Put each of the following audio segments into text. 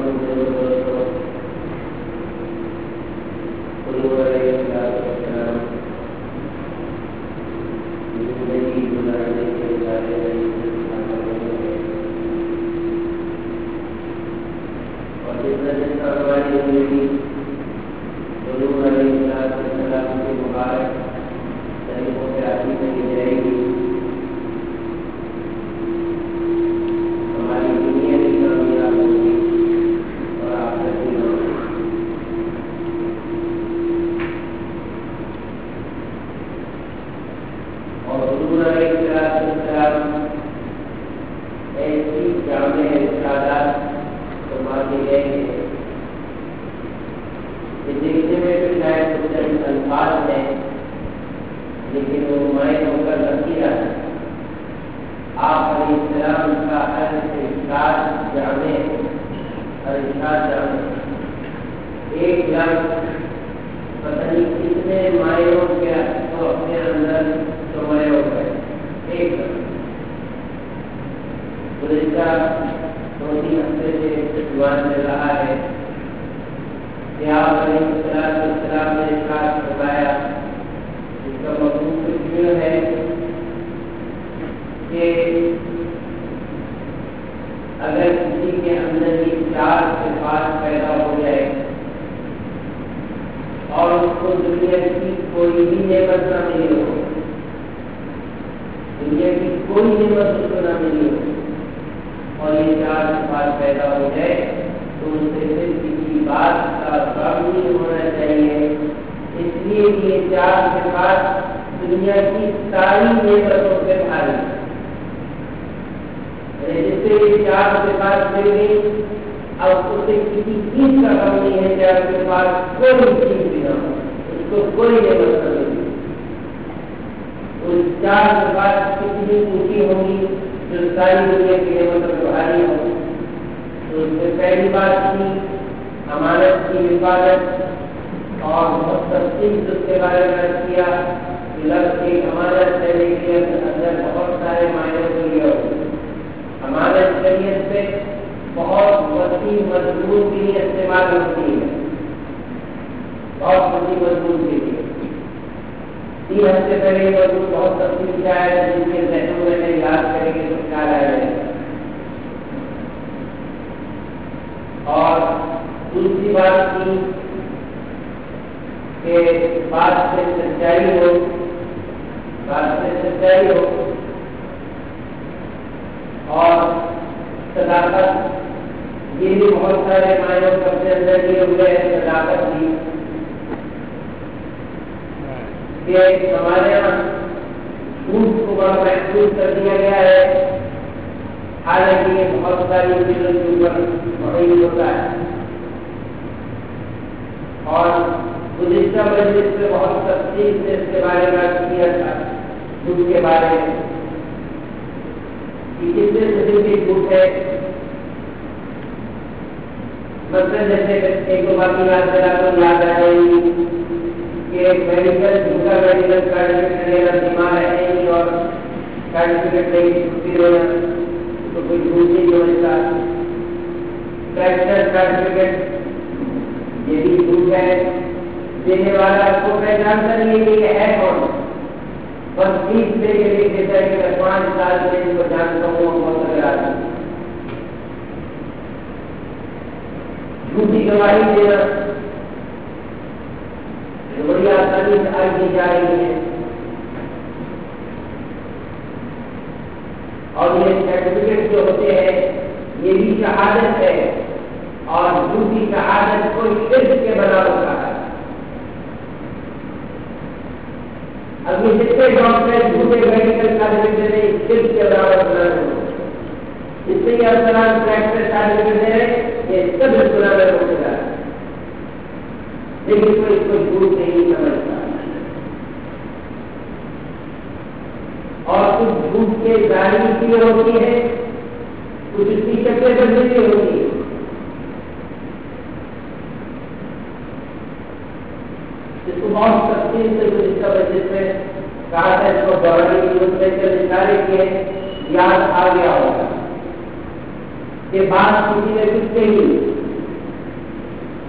کہ بات کسی نے کچھ کہی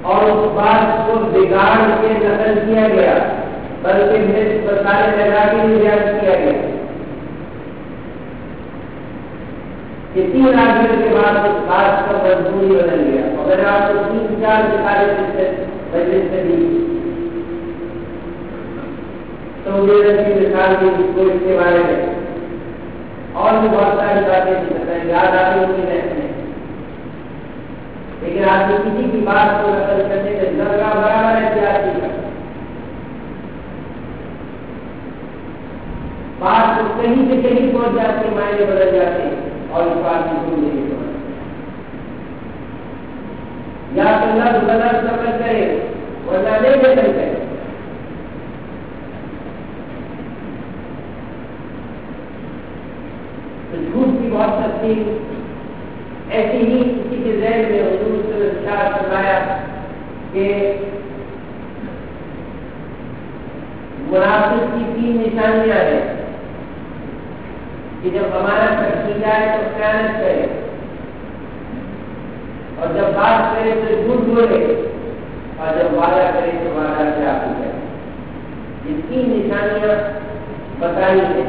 اور اس بات کو بگاڑ کے نقل کیا گیا، بلکہ مسالے لگا کے بیان کیا گیا کہ 3 آدمیوں کے بعد اس بات کا مضمون بدل گیا. اگر آپ کو 3-4 مثالیں سے دی تو مجھے مثال کی اس کے بارے میں اور بھی بہت ساری باتیں یاد آتی ہوئی رہتی ہیں، لیکن آپ کسی کی بات کو نقل کرنے کے ذرا برابر احتیاط نہیں کرتے. بات تو کہیں سے کہیں پہنچ جاتی ہے، معنی بدل جاتے ہیں اور اس بات کی کوئی نہیں پہنچ یا تو لفظ بدل سمجھ کرے ورنہ نہیں بدل کرے. جھوٹ کی بہت تفصیل ایسی ہی کسی کے ذہن میں حضور سے ارشاد فرمایا کہ منافق کی 3 نشانیاں ہیں کہ جب ہمارا کی جائے تو خیانت کرے اور جب بات کرے تو جھوٹ بولے اور جب وعدہ کرے تو وعدہ خلاف کرے. یہ 3 نشانیاں بتائی ہیں.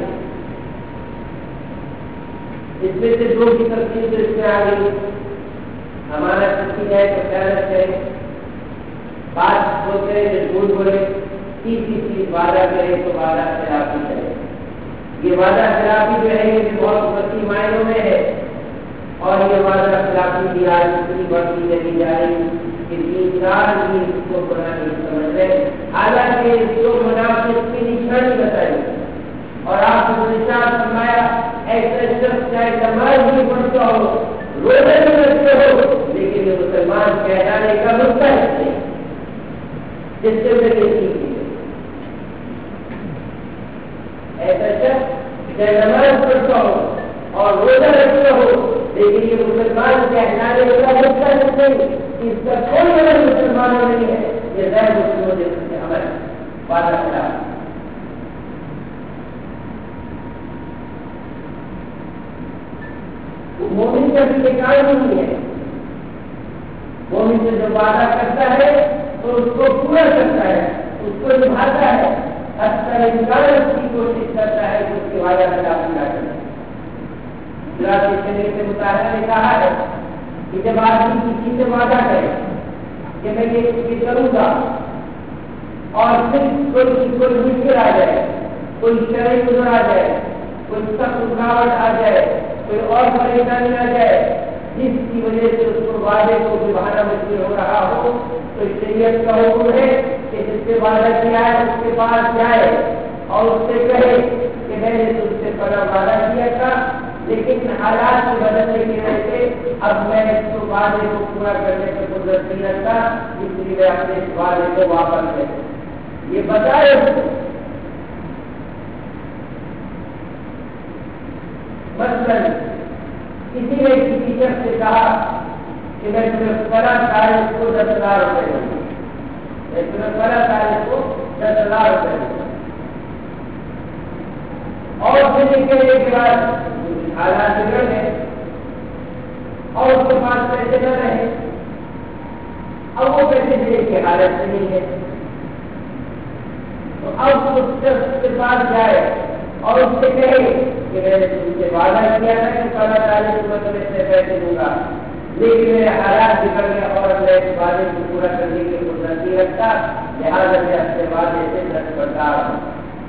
اس میں سے 2 کی تفصیل سے اس میں آ گئی. ہمارا کسی جائے تو خیانت کرے، بات کو کرے تو جھوٹ بولے، تیسری چیز وعدہ کرے تو وعدہ خلافی کرے. یہ وعدہ خلافی جو ہے یہ بہت وسیع معنوں میں ہے اور یہ وعدہ خلافی بھی آج اتنی بڑھتی چلی جا رہی کہ 3-4 بھی اس کو بنا نہیں سمجھ رہے. حالانکہ اس کو منافق کی نشانی بتائی اور آپ کو ارشاد فرمایا ایسا شخص چاہے نماز بھی پڑھتا ہو، روزے بھی رکھتے ہو، لیکن یہ مسلمان کہلانے کا مستحق ہے. جس سے میں یہ سیکھی ایسا شخص چاہے نماز پڑھتا ہو اور روزہ رکھتے ہو، لیکن یہ مسلمان کہلانے کا مستحق نہیں. اس کا کوئی عمل مسلمانوں نہیں ہے. یہ غیر مسلموں کے عمل وعدہ خلاف. مومن کا بھی یہ کام نہیں ہے. مومن سے جو وعدہ کرتا ہے تو اس کو پورا کرتا ہے، اس کو نبھاتا ہے، حتی انسان اس کی کوشش کرتا ہے کہ اس کے وعدہ خلاف نہ کرے. سے مطالعہ نے کہا ہے کہ جب آدمی کسی سے وعدہ کرے کہ میں یہ کروں گا اور پھر کوئی مشکل آ جائے، کوئی شرعی گزر آ جائے، کوئی سخت رکاوٹ آ جائے، کوئی اور پریشانی آ جائے جس کی وجہ سے اس کو وعدے کو نبھانا مشکل ہو رہا ہو، تو شریعت کا حکم ہے کہ جس سے وعدہ کیا ہے اس کے پاس جائے اور اس سے کہے کہ میں نے تم سے بڑا وعدہ کیا تھا، لیکن حالات کے بدلنے کی وجہ سے اب میں اس کو وعدے کو پورا کرنے کا قدرت نہیں رکھتا، اس لیے میں اپنے اس وعدے کو واپس لے. یہ بتائے مثلاً کسی نے کسی شخص سے کہا کہ میں تمہیں فلاں تاریخ کو 10,000 روپے دوں گا، میں تمہیں فلاں تاریخ کو 10,000 روپے دوں گا، اور پھر نکلنے کے بعد حالات بگڑ گئے اور اس کے پاس پیسے نہ رہے. اب وہ پیسے دینے کی حالت نہیں ہے، تو اب اس شخص کے پاس جائے اور اس سے کہے کہ میں نے تم سے وعدہ کیا تھا کہ فلاں تاریخ کو تمہیں سے پیسے دوں گا، لیکن میرے حالات بگڑ گئے اور میں اس وعدے کو پورا کرنے کی قدرت نہیں رکھتا، لہٰذا میں اپنے وعدے سے دستبردار ہوں.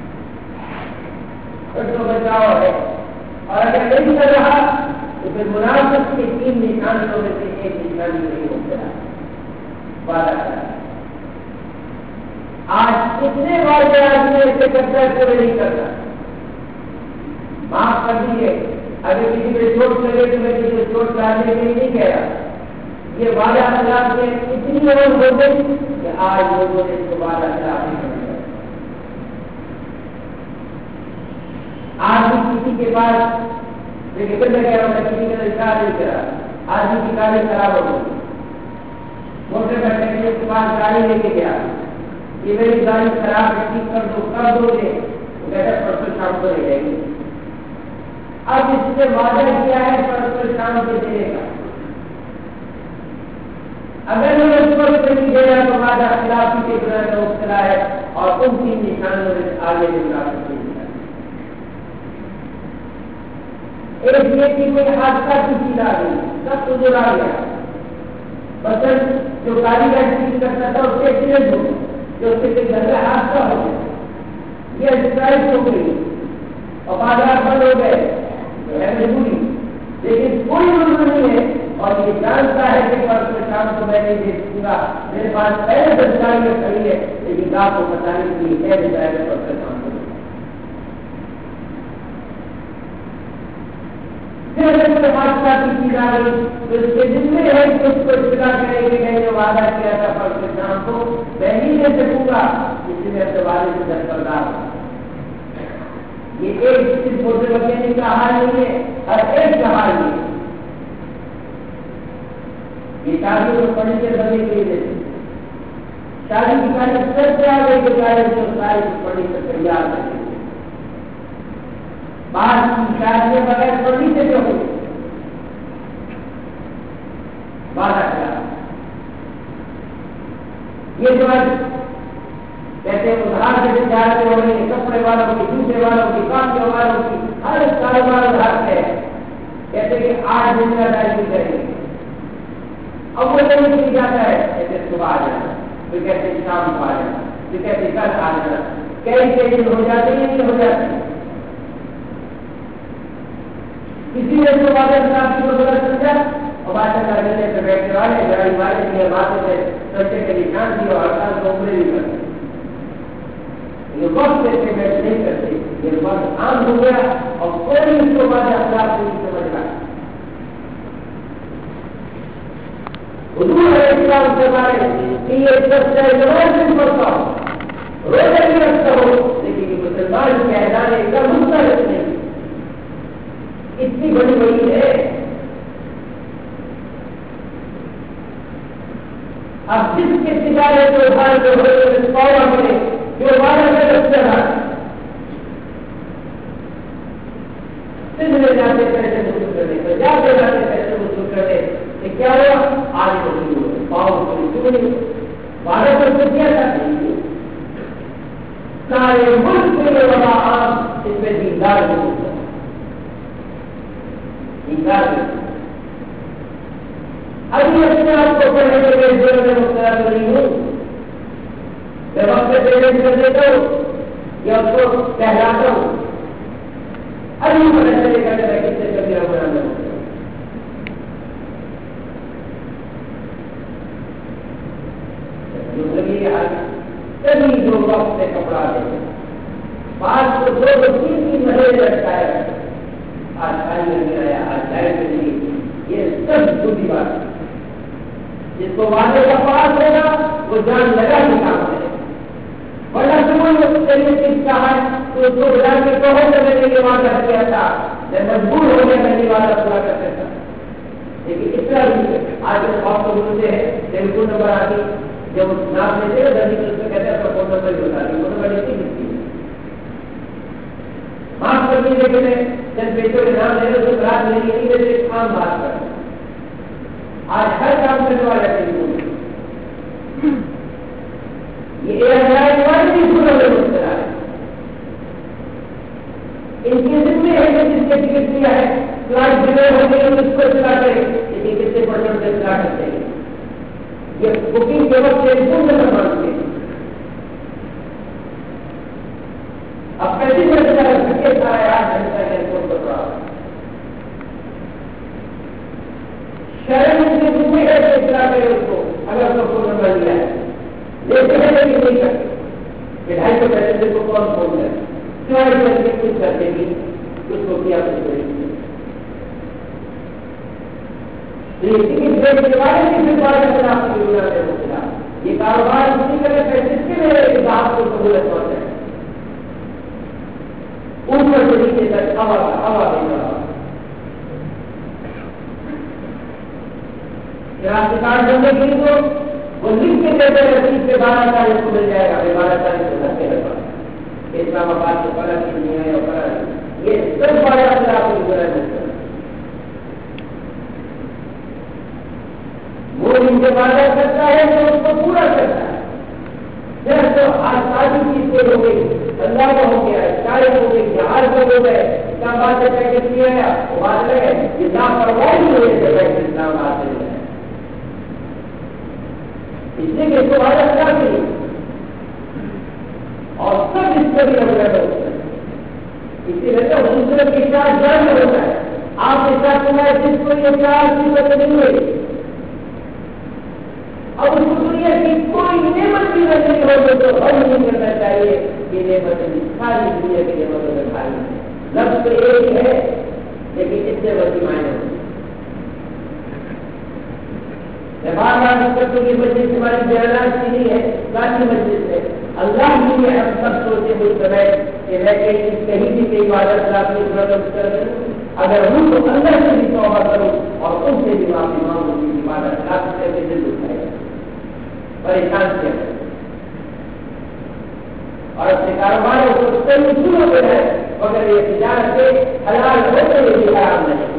تو بچاؤ ہے. اور اگر نہیں کر رہا تو پھر منافق کی 3 نشانیوں میں سے ایک نشانی نہیں ہوتا وعدہ کرنا. آج کتنے وعدے آدمی ایسے کرتا ہے پورے نہیں کرتا. معاف کر دیجیے اگر کسی پہ چوٹ لگے تو میں کسی چوٹ لانے کے لیے نہیں کہہ رہا. یہ وعدہ خلاف میں اتنی عمل ہو گئی کہ آج لوگوں نے اس کو وعدہ خلاف نہیں کرنا. آدمی کسی کے پاس دیکھیے کہہ رہا ہوں کسی کا اشارہ نہیں کرا، آدمی کی گاڑی خراب ہو گئی، موٹر میکینک کے پاس گاڑی لے کے گیا، یہ میری گاڑی خراب ہے ٹھیک کر دو، کر دو گے، وہ کہتا ہے پرسوں شام کو لے جائے گی. اب اس سے وعدہ کیا ہے پرسوں شام کو دینے کا. اگر میں اس کو نہیں دے رہا تو وعدہ خلافی کے گناہ کا مبتلا ہے اور ان تین نشانوں میں آگے بھی منافق نہیں ہے۔ ایک یہ کہ کوئی حادثہ کی چیز آ گئی، سب حضور آ گیا، مثلاً جو کاریگر ٹھیک کرتا تھا اس کے ایکسیڈنٹ ہو گیا، جو اس کے گھر میں حادثہ ہو گیا، یہ اسٹرائک ہو گئی اور بازار بند ہو گئے، ہے مجبوری، لیکن کوئی مجبور نہیں ہے اور یہ جانتا ہے کہ پرسوں شام کو میں نہیں دیکھ سکوں گا، میرے پاس پہلے دستکاری میں کھڑی ہے، لیکن آپ کو بتانے کے لیے ہے جائے گا پرسوں شام کو۔ پھر اگر کوئی حادثہ کی چیز آ گئی تو اس کے دل میں ہے کہ اس کو اطلاع کرے کہ میں نے وعدہ کیا تھا پرسوں شام کو میں نہیں دے سکوں گا، اس لیے اپنے وعدے سے دستبردار ہوں۔ یہ ایک صرف چھوٹے بچے کا حال نہیں ہے، ہر ایک کا حال نہیں ہے۔ یہ شادی کو پڑھنے کے بندے کے لیے شادی کی تاریخ سب سے آگے کے تاریخ کو تاریخ پڑھنے سے تیار کریں گے۔ بعد کی شادی بغیر پڑھنے سے جو ہو وعدہ کیا یہ جو کہتے ہیں ادھار سے تجارتیں ہو رہی ہیں، کپڑے والوں کی، جوتے والوں کی، کانٹوں والوں کی، ہر کاروبار ادھار ہے، کہتے کہ 8 دن کا ادائیگی کریں گے۔ اب وہ نہیں کی جاتا ہے، کہتے صبح آ جانا، پھر کہتے شام کو آ جانا، پھر کہتے کل آ جانا، کئی دن ہو جاتے ہیں نہیں ہو جاتے۔ کسی نے تو وعدہ صاحب کی غلط سمجھا اور بادشاہ کا گلے پہ بیٹھنے والے گاڑی والے کی باتیں سے سچے کے نشان دی اور ہڑتال کو عمرے نہیں کرتے۔ یہ وقت سے بیٹھ نہیں کرتے، یہ وقت عام ہو گیا اور کوئی اس کو وعدہ صاحب نہیں سمجھ رہا۔ حضور علیہ السلام سے بارے کہ یہ سب سے نماز نہیں پڑھتا ہو، روزہ نہیں رکھتا ہو، لیکن یہ مسلمان کے اعلان کا مستحق نہیں، اتنی بڑی بڑی ہے۔ اب جس کے سگارے کو ادھار جو ہوئے پاؤں کرے جو وعدہ کر رکھتے ہیں سندھ میں جاتے پیسے وصول کرنے پر جاتے پیسے وصول کرنے کیا ہوا؟ آج نہیں ہوئے پاؤں کیوں نہیں وعدہ کر کے کیا تھا؟ سارے ملک میں بڑا عام اس میں دیندار بھی ہوتا ہے، دیندار بھی ابھی اپنے آپ کو پڑھنے کے لیے جیل میں مبتلا تو نہیں ہوں، میں وقت سے پیمنٹ کر دیتا ہوں یا اس کو کہلاتا ہوں، ابھی پتہ چلے گا کہ میں کس سے کبھی بنانا ہوں۔ کبھی جو وقت سے کپڑا دے بات کو 2-3 مہینے لگتا ہے، آج کھائی نہیں آیا، آج جائے نہیں، یہ سب جھوٹی بات ہے۔ جس کو وعدے کا پاس ہوگا وہ جان لگا ہی کام کرے، ورنہ سمجھ چلیے کس کا ہے تو اس کو بجا کے کہو کہ میں نے یہ وعدہ کیا تھا، میں مجبور ہو گیا میں یہ وعدہ پورا کر سکتا، لیکن اس طرح بھی آج کے خواب کو بولتے ہیں ٹیلیفون نمبر آتی جب نام لیتے ہیں درجی اس میں کہتے ہیں اپنا فون نمبر ہی بتا دی، فون نمبر نہیں ملتی ہے، معاف کر دیجیے کہ میں جب بیٹوں کے نام لے رہے تو رات نہیں لیتے ایک عام بات کر آج ہر کام کرنے والا ٹیلیفون یہ ان کی ذمہ ہے کہ جس کے ٹکٹ دیا ہے فلائٹ ڈیلے ہو گئی اس کو اطلاع کرے، لیکن کتنے پرسنٹ سے اطلاع کرتے ہیں یہ بکنگ کے وقت ٹیلیفون نمبر مانگتے ہیں۔ اب کیسی فیصلہ کر سکے سارا 8 گھنٹہ ایئرپورٹ پر رہا شہر میں سے ذمہ ہے کہ اطلاع کرے اس کو اگر اس کو فون نمبر دیا ہے، لیتے ہیں لیکن نہیں کرتے کہ 250 پیسے کو کون فون کرے کچھ کرتے گی اس کو کیا یہ کاروبار اسی طرح پیسے کے میرے حساب کو سہولت پہنچ ہے اوپر سے نیچے تک ہوا دینا کارڈ بننے کے لیے تو وہ لکھ کے دیتے ہیں 30 سے 12 تاریخ کو مل جائے گا 12 تاریخ کو دھکے لگا اسلام آباد کو پڑا نہیں ہے اور پڑا یہ سب بڑا اپنے آپ کو ضرورت ہے وہ ان کے وعدہ کر ہو گئی، اللہ کا ہو گیا، شاید ہو گئی، جہاز میں ہو گئے، اسلام آباد سے پیکٹ کیا گیا، وہ بات ہے اسلام پرواہی ہوئے تھے پیکٹ اسلام آباد سے گئے، اس لیے کہ اس کو بات کیا کی اور سب اس کو بھی اویئر ہوتا ہے، اسی وجہ سے دوسرے کے ساتھ جان ہوتا ہے، آپ کے ساتھ تمہارے جس کو یہ پیار کی وجہ نہیں ہوئی، اب اس دنیا کی کوئی نعمت بھی نہیں ہوگی تو ہم نہیں کرنا چاہیے کہ نعمت ساری دنیا کی نعمتوں میں بھاری ہے، لفظ تو ایک ہی ہے لیکن اس سے بڑی معنی ہوتی ہے۔ بار بار اس کی مسجد ہماری بیانات کی نہیں ہے، ذاتی مسجد ہے، اللہ ہی نے ہم سب سوچے ہوئی سمے کہ میں کہیں بھی کئی عبادت اپنی ضرورت کر دوں، اگر ہوں تو اللہ سے بھی توبہ کروں اور ان سے بھی معافی مانگوں کی عبادت کر کے دل اٹھائے پریشان کیا اور اپنے کاروباروں کو صحیح شروع ہو ہے مگر یہ تجارت سے حلال ہوتے ہوئے بھی حرام نہیں۔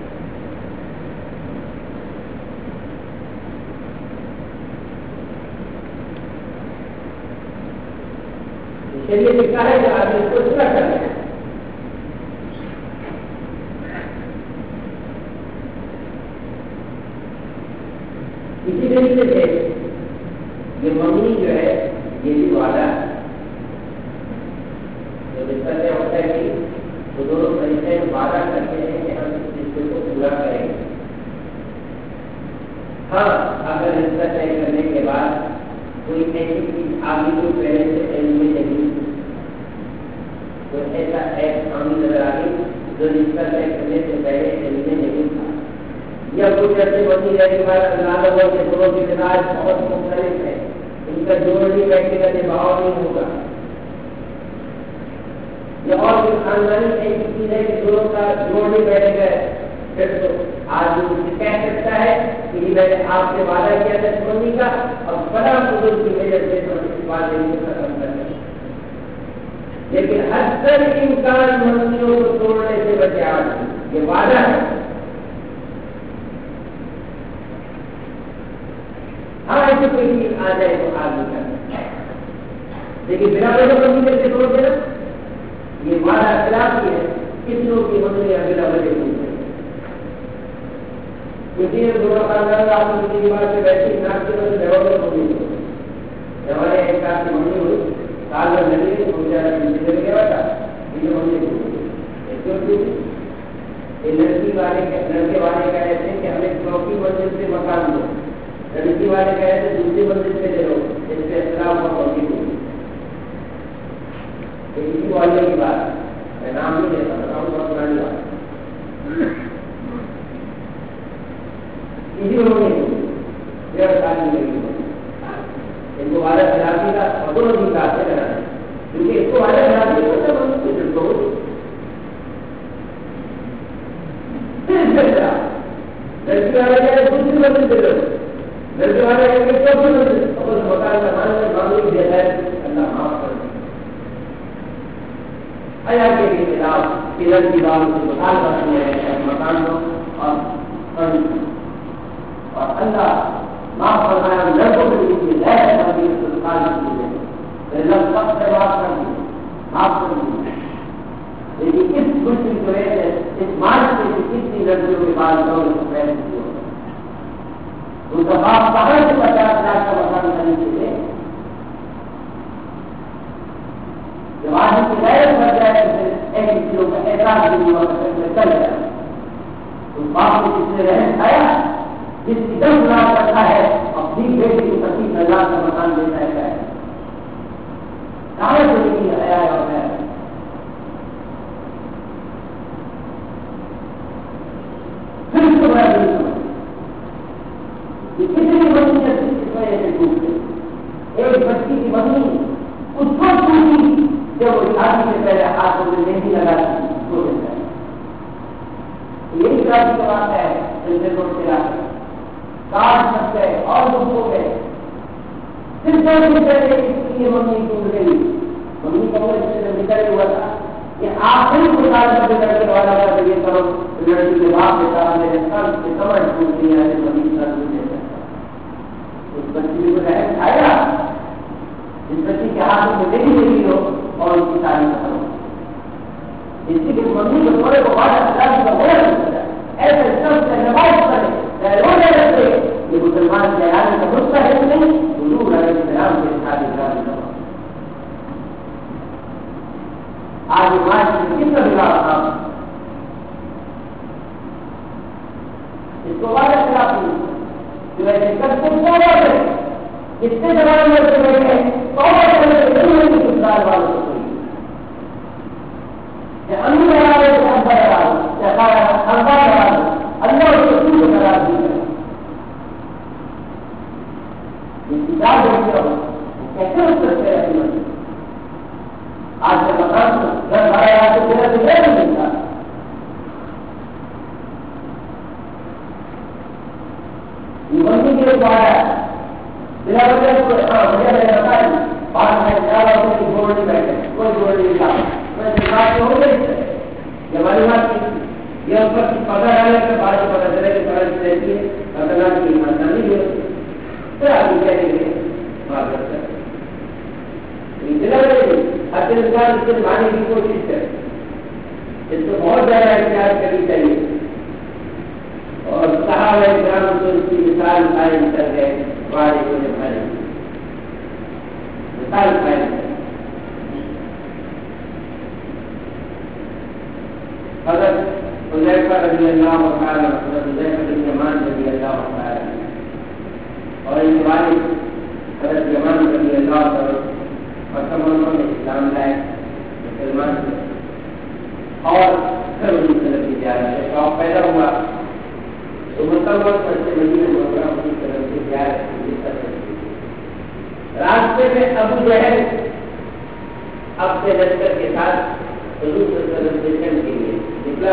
شریعت لکھا ہے کہ آدمی اس کو پورا کرنا ہے، اسی طریقے سے یہ ممنی جو ہے یہ بھی وعدہ جو رشتہ طے ہوتا ہے کہ وہ دونوں طریقے وعدہ کرتے ہیں کہ ہم اس رشتے کو پورا کریں گے۔ ہاں اگر رشتہ طے کرنے کے بعد کوئی ایسی چیز آگے کو پہلے سے علم میں نہیں، تو ایسا ایک عام نظر آ گئی جو رشتہ طے کرنے سے پہلے علم میں نہیں تھا، یا کچھ ایسے ہوتی ہے کہ اللہ کے دونوں کی مزاج بہت مختلف ہے، ان کا جوڑنے بیٹھنے کا نبھاؤ نہیں ہوگا، یا اور بھی خاندانی ایسی چیز ہے کہ دونوں کا جوڑنے بیٹھ گئے، پھر تو آدمی اسے کہہ سکتا ہے کہ میں نے آپ سے وعدہ کیا تھا چھوڑنے کا اور بڑا بزرگ کی وجہ سے اس وعدے کو ختم کر دیا، لیکن اکثر انسان منزلوں کو توڑنے سے بچے آدمی، یہ وعدہ ہے، ہاں ایسی کوئی چیز آ جائے تو آدمی کرتا ہے، لیکن بنا وجہ بندی کر کے توڑ دینا یہ وعدہ خلافی ہے، کس لوگ کی منزلیں بنا وجہ نہیں ہے۔ کسی نے دونوں خاندان آپ کو کسی بات سے بیٹھی ناک کے بندے ڈیولپ ہو گئی، ہمارے ایک ساتھ کی منزل ہوئی سال میں لگے تو زندگی گیا تھا یہ منزل ہوئی، لڑکی والے لڑکے والے کہہ رہے تھے کہ ہمیں چوتھی منزل سے مکان دو، لڑکی والے کہہ رہے تھے دوسری منزل سے لے لو، اس سے اختلاف اور توفیق ہوئی۔ اسی والے کی بات میں نام نہیں لیتا، بتاؤں بہت پرانی بات، اسی انہوں نے ڈیڑھ سال کی لگی ان کو والا خلافی کا دونوں بھی کافی کرنا ہے، کیونکہ اس کو والا خلافی ہوتا ہے لڑکی والا کہہ رہے دوسری منزل سے لو، لڑکے والے کہیں گے چوتھی منزل، اور اس مکان کا ماننے معاملے دیا جائے اللہ معاف کر دے۔ آیا کے خلاف قلت کی بات سے مکان کرتی ہے مکان کو اور اللہ معاف فرمایا لڑکوں کے لیے غیر تبدیل سرکار کی ہے، لفظ سب سے معاف کر دی معاف کر دی، لیکن اس خوشی کی وجہ سے اس مارچ سے کتنی لڑکیوں کے بعد دور فیصلے ہو ان کا باپ کہاں سے 50 لاکھ کا مکان خریدتے تھے، جب آدمی کی غیرت بڑھ جائے تو پھر ایسی چیزوں کا احساس بھی ہوا چل جائے، اس باپ کو جس نے رہن کھایا جس کی 10 لاکھ کرتا ہے اپنی بیٹی کو 25 لاکھ کا مکان دیتا ہے، کہاں سے نہیں آیا ہے پھر اس کو بڑا نہیں سمجھ کتنی بچی اس وجہ سے ٹوٹ گئی، ایک بچی کی بنی اس کو ٹوٹی جب وہ شادی سے پہلے ہاتھ میں نہیں لگا ہو جاتا ہے، یہی شادی کا بات ہے جیسے روڈ سے لاتے کاٹ سک گئے اور دکھ ہو گئے، پھر دو پہلے اس لیے ممی ٹوٹ گئی، ممی کا وہ نکل ہوا تھا کہ آخری پرکار کا لڑکے والا کا یہ کرو لڑکی کے باپ کے ساتھ میرے سر سے کمر ٹوٹ گئی ہے ممی سر ٹوٹ جاتا اس بچی کو رہن کھایا جس بچی کے ہاتھ میں بیٹی لگی ہو اور اس کی تعلیم کرو، جس کی ممی کو تھوڑے کو بعد کا بڑا ایسے سب سے نماز پڑھے روزے رکھے، یہ مسلمان جہاد کا غصہ ہے نہیں، حضور علیہ السلام کے ساتھ اقرار کرو۔ آج معاش میں کس کا بگاڑ تھا؟ اس کو واضح خلاف نہیں جو ایسے سب کو توبہ کرے، کتنے زمانے میں سے بیٹھے توبہ کرنے سے نہیں ہوئی کچھ سال والوں کو کوئی یا امی لگا رہے تھے ابا لگا دو یا ابا لگا دو، اللہ اس کو کیوں ناراض نہیں کرے؟ یہ کتاب دیکھتے ہو کیسے اس سکتے ہیں اپنی مسجد؟ آج کے مقام گھر بھائی آ کے میرا تو یہ نہیں تھا، یہ بندی کے لیے آیا بلا وجہ کو ہاں مجھے میں بتایا بات میں زیادہ کوئی جوڑ نہیں بیٹھے، کوئی جوڑ نہیں تھا، میں بات ہو گئی یہ ہماری بات کی یہ اوپر کی پتہ ڈالنے کے بعد پتہ چلے کہ فرض رہتی ہے خطرناک کی ایمانداری نہیں ہوتی پھر آگے کہنے کے بات کرتے ہیں ہر انسان اس سے ماننے کی کوشش کرے، اس کو بہت زیادہ احتیاط کرنی چاہیے اور صحابہ کرام کو اس کی مثال قائم کر کے وعدے کو نبھانے کی مثال قائم کر حضرت حذیفہ رضی اللہ تعالی حضرت حذیفہ بن یمان رضی اللہ تعالی اور ان کے والد حضرت یمان رضی اللہ تعالی مسلمانوں نے اسلام لائے مسلمان ہوئے اور پھر ان کی طرف زیارت کا شوق پیدا ہوا تو مسلمان سے مدینہ منورہ کی طرف سے زیارت کی طرف راستے میں ابو جہل اپنے لشکر کے ساتھ حضور صلی اللہ علیہ وسلم کے لیے نکلا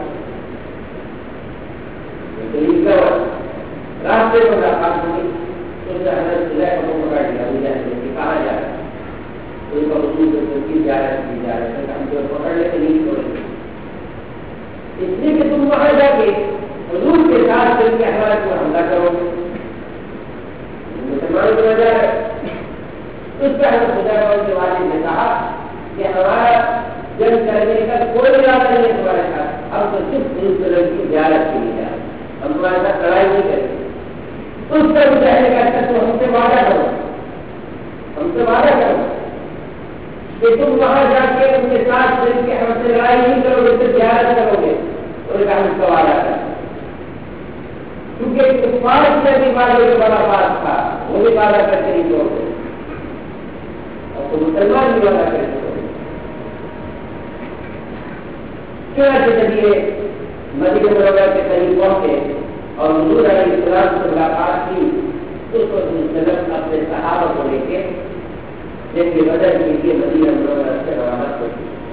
ہوا راستے میں ملاقات ہوئی تو حضرت حذیفہ کو پکڑ لیا ابو جہل نے کہا جا رہا ان کو حضور کی زیارت کی جا رہی ہے ہم جو پکڑنے کے نہیں چھوڑیں گے اس لیے کہ تم وہاں جا کے حضور کے ساتھ دل کے حالات کو حملہ کرو گے مسلمان کو وجہ ہے اس کا حضرت حذیفہ کے والد نے کہا کہ ہمارا جنگ کرنے کا کوئی ارادہ نہیں ہے تمہارے ساتھ، ہم تو صرف حضور کی زیارت کے لیے جا رہے ہیں، ہم تمہارے ساتھ لڑائی نہیں کریں گے۔ اس کا بھی کہنے کا تو ہم سے وعدہ کرو، ہم سے وعدہ کرو کہ تم وہاں جا کے ان کے ساتھ مل کے ہم سے لڑائی نہیں کرو گے، صرف زیارت کرو گے، اور کا ہم کا وعدہ کریں کیونکہ کفار سے بھی وعدے کا بڑا بات تھا، وہ بھی وعدہ کرتے نہیں چھوڑ گے اور تو مسلمان بھی وعدہ کرتے چھوڑ گے۔ چنانچہ جب یہ مدینہ منورہ کے قریب پہنچے اور حضور علیہ السلام سے ملاقات کی تو اس وقت وسلم اپنے صحابہ کو لے کے جن کے بدر کے لیے مدینہ منورہ سے روانہ ہوئی،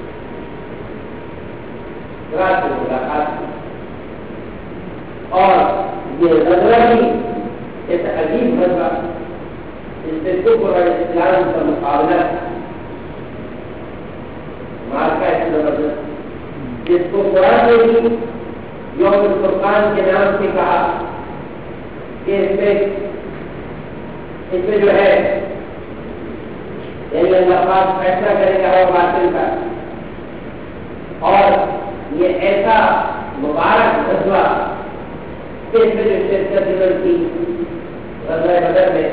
رات کو ملاقات کی اور یہ غزوہ بھی ایک عجیب غزوہ اس میں کفر اور اسلام کا مقابلہ مارکا ہے زبردست جس کو قرآن نے بھی یوم الفرقان کے نام سے کہا کہ اس میں جو ہے یعنی اللہ پاک فیصلہ کرے گا وہ باطل کا، اور یہ ایسا مبارک غزوہ کہ اس میں جو شرکت کی غزوہ بدر میں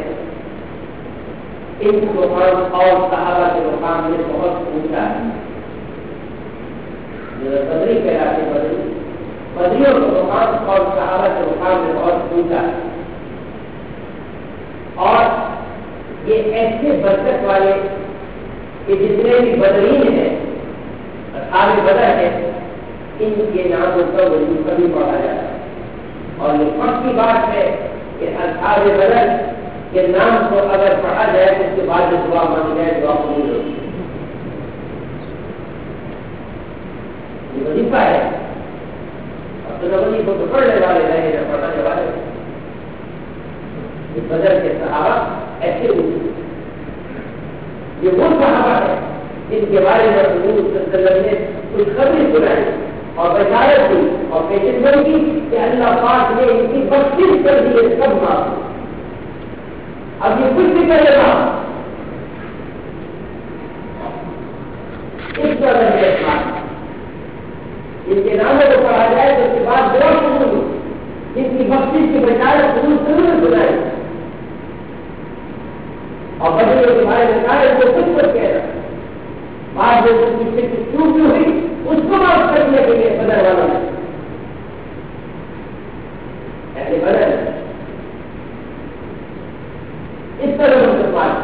ان مقام اور صحابہ کے مقام میں بہت اونچا ہے، بدری کہلاتے بدریوں کا مقام اور صحابہ کے مقام میں بہت اونچا ہے، اور یہ ایسے برکت والے کہ جتنے بھی بدرین ہیں اصحاب بدر ہیں ان کے ناموں کا وجود کبھی پڑھا جاتا ہے، اور یہ پکی بات ہے کہ اصحاب بدر کے نام کو اگر پڑھا جائے تو اس کے بعد دعا مانگی جائے دعا قبول ہوتی ہے، یہ وظیفہ ہے۔ اب تو نبی کو پڑھنے والے رہے نہ پڑھانے والے، یہ بدر کے صحابہ ایسے ہوتے، یہ وہ صحابہ ہے جن کے بارے میں حضور صلی اللہ علیہ وسلم نے کچھ خبریں سنائی اور بشارت دی اور پیشنگوئی کی کہ اللہ پاک نے ان کی بخشش کر دی ہے، سب معاف۔ اب یہ کچھ بھی کرے گا اس پر ہے ان کے ناموں کو پڑھا جائے تو اس کے بعد دعا قبول ہو، جن کی بخشش کی بشارت ضرور سنائی اور بدلے کے بارے میں کہا جو کچھ کچھ کہہ رہا بعد جو اس کی فکر چوک ہوئی اس کو معاف کرنے کے لیے بدل والا ہے ایسے بدل اس طرح مسلمان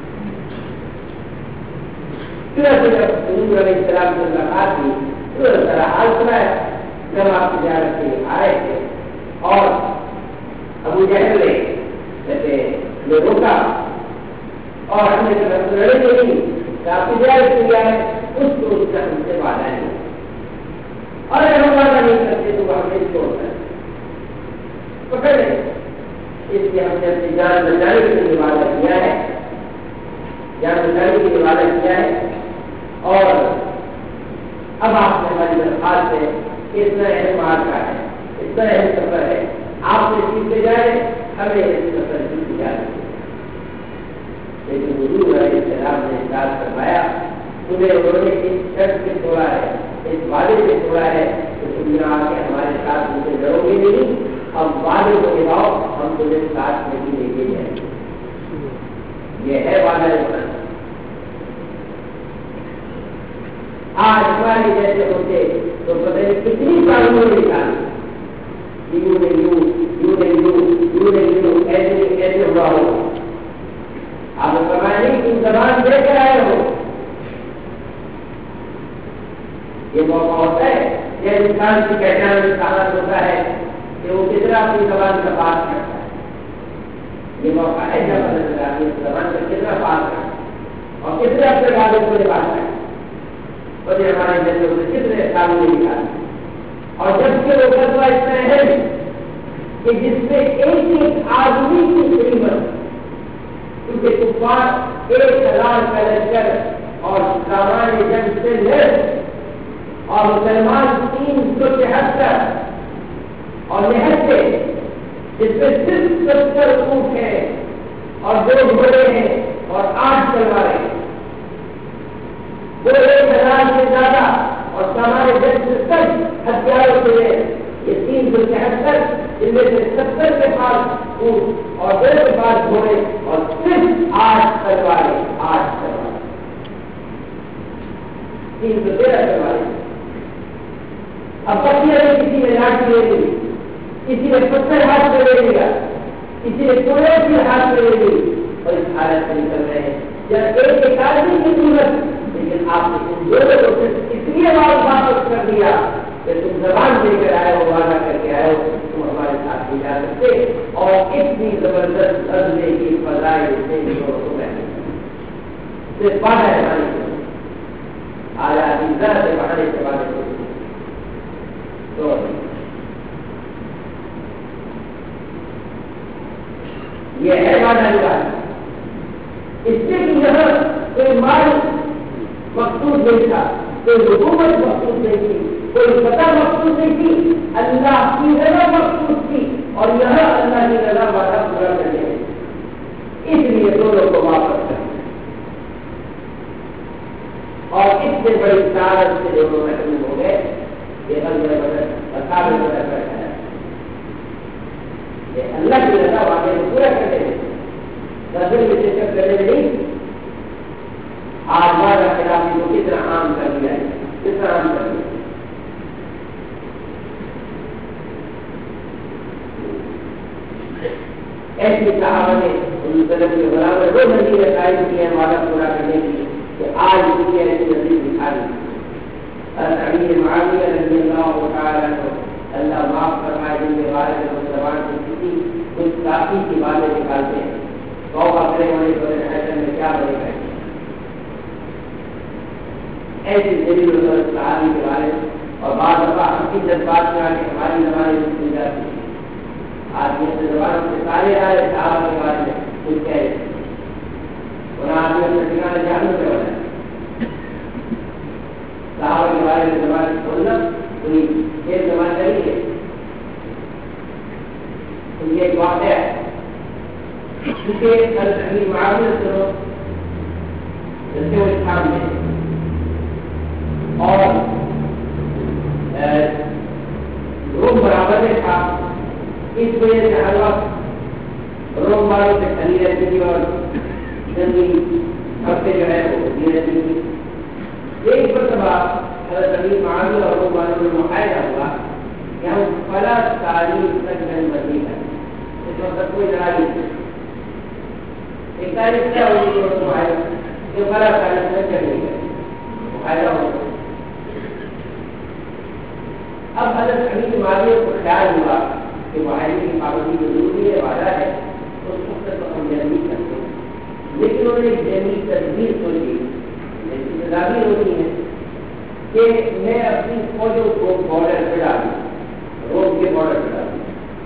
جب حضور علیہ السلام سے ملاقات ہوئی تو ذرا حال سنایا جب آپ تجارت کے لیے آئے تھے اور ابو جہل نے جیسے یہ روکا اور ہم نے لڑے نہیں کہ آپ تجارت کے لیے آئے اس کو اس کا ہم سے وعدہ نہیں اور اگر ہم وعدہ نہیں کرتے تو وہ ہمیں چھوڑ کر پکڑ لیں اس لیے ہم نے اپنی جان بچانے کے لیے وعدہ کیا ہے، جان بچانے کے لیے وعدہ کیا ہے اور اب آپ نے ہماری درخواست ہے کہ اتنا اہم مارکا ہے، اتنا اہم سفر ہے، آپ نے سیکھتے جائے ہمیں اس سفر کی اجازت ہے۔ لیکن حضور علیہ السلام نے ارشاد فرمایا تمہیں انہوں نے اس شرط سے توڑا ہے، اس وعدے سے توڑا ہے کہ تم یہاں آ کے ہمارے ساتھ مجھ سے لڑو گے نہیں، اب وعدے کو نبھاؤ ہم تمہیں ساتھ نہیں لے کے جائیں گے۔ یہ ہے وعدہ رکھنا۔ آج ہمارے جیسے ہوتے تو پتہ نہیں کتنی قانون نکالی یوں ایسے ہوا ہو۔ آپ فرمایا نہیں تم زبان دے کر آئے ہو، یہ موقع ہوتا ہے یہ انسان کی پہچان حالت ہوتا ہے کہ وہ کتنا اپنی زبان کا بات کرتا ہے۔ یہ موقع ہے جب اپنی زبان کا کتنا بات کرتا ہے اور کتنے اپنے وعدے کو نبھاتا ہے، اور یہ ہمارے جیسے اسے کتنے سامنے نکالتے اور جب کہ وہ فتویٰ اس طرح ہے کہ جس میں ایک آدمی کی قیمت کیونکہ کفار 1000 کا لشکر اور سامان جنگ سے لیس اور مسلمان 373 اور نہتے جس میں صرف 70 اونٹ ہیں اور 2 گھوڑے ہیں اور 8 تلواریں ہیں، وہ 1000 سے زیادہ اور سامان جنگ سے سب ہتھیاروں سے یہ 373 جن میں سے 70 کے پاس اونٹ اور 2 کے پاس گھوڑے اور صرف 8 تلواریں 313 تلواریں۔ اب بچیاں کسی نے لاٹھی لے لی، کسی نے پتھر ہاتھ میں لے لیا، کسی نے کوڑے کے ہاتھ میں لے لی اور اس حالت سے نکل رہے ہیں جب ایک آدمی کی ضرورت، لیکن آپ نے ان دونوں کو صرف اس لیے واپس کر دیا کہ تم زبان دے کر آئے ہو، وعدہ کر کے آئے ہو، تم ہمارے ساتھ نہیں جا سکتے اور اتنی زبردست عزلے کی فضائل سے صرف وعدہ ہے ہماری آیا ذرا سے بڑھانے کے بعد تو یہ ہے وعدہ نبھانا۔ اس سے کہ یہاں کوئی مال مقصود نہیں تھا، کوئی حکومت مقصود نہیں تھی، کوئی پتہ مقصود نہیں تھی، اللہ کی رضا مقصود تھی اور یہاں اللہ کی رضا وعدہ پورا کرنے ہے، اس لیے دونوں کو واپس کرنا اور اس سے بڑی طاقت سے دونوں محروم ہو گئے۔ یہ غزوہ بدر اصحاب بدر کا ہے، یہ اللہ کی رضا وعدے کو پورا کرنے میں غزوہ میں شرکت کرنے میں نہیں۔ آج وعدہ خلافی کو کتنا عام کر دیا ہے، کتنا عام کر دیا۔ ایسی صحابہ نے ان طرف کے برابر 2 مہینے قائم کیے ہیں وعدہ پورا کرنے کے لیے کہ آج بھی ایسی نصیب دکھا دی۔ حضرت معاویہ رضی اللہ تعالیٰ عنہ اللہ معاف فرمائے، جن کے بارے میں زبان سے کسی کچھ کافی کی باتیں نکالتے ہیں، توبہ کرے ہونے والے حیدر میں کیا بنے گا۔ ایسی دلیل صحابی کے بارے میں اور بعض دفعہ ہم کی جذبات میں آ کے ہماری زبانیں سن جاتی ہیں۔ آدمی سے زبان سے سارے آئے صحابہ کے بارے میں کچھ کہہ رہے اور آدمی اپنے ٹھکانے جانوں پہ ہونا ہے۔ صحابہ کے بارے میں زبان بولنا کوئی ایک زبان نہیں ہے، تو یہ ایک واقعہ ہے کیونکہ حضرت معاویہ سے جیسے وہ اسلام میں اور روم برابر میں تھا، اس وجہ سے ہر وقت روم والوں سے کھلی رہتی تھی اور جلدی ہفتے جو ہے وہ ہوتی رہتی تھی۔ ایک مرتبہ حضرت امیر معاویہ اور روم والوں میں معاہدہ ہوا کہ ہم فلاں تاریخ تک جنگ بندی کریں، اس وقت کوئی لڑائی نہیں، ایک تاریخ کیا ہوگی معاہدہ کہ فلاں تاریخ تک جنگ نہیں کریں، معاہدہ ہو۔ اب حضرت امیر معاویہ کو خیال ہوا کہ معاہدے کی پابندی جو ضروری ہے، وعدہ ہے، تو اس وقت تو ہم جنگ نہیں کرتے، لیکن انہوں نے ایک جنگی تدبیر سوچی، تدابیر ہوتی ہے کہ میں اپنی فوجوں کو بارڈر پہ ڈالوں، روم کے بارڈر پہ ڈالوں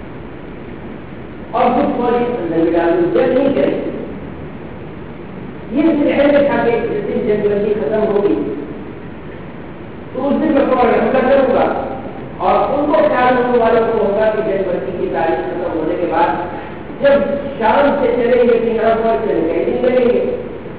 اور کچھ فوجی اندر بھی ڈالوں، جنگ نہیں کریں۔ یہ ذہن میں تھا کہ جس دن جنگ بندی ختم ہوگی تو اس دن میں فوج حملہ کروں گا، اور ان کو خیال رکھنے والوں کو ہوگا کہ جنگ بندی کی تاریخ ختم ہونے کے بعد جب شام سے چلیں گے کہ یہاں فوج چلیں گے نہیں کریں گے،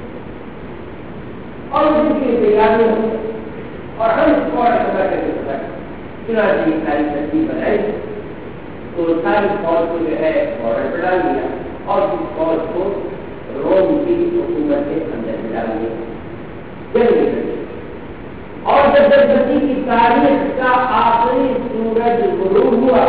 اور اس دن کی تیاری ہوں اور ہم اس فوج حملہ کر کے سکتے ہیں۔ چنانچہ یہ ساری ترتیب بنائی تو ساری فوج کو جو ہے بارڈر پہ ڈال دیا اور اس فوج کو روم کی حکومت کے اندر ڈال دیا، جنگ نہیں کر دیا۔ اور جب جنگ بندی کی تاریخ کا آخری سورج غروب ہوا،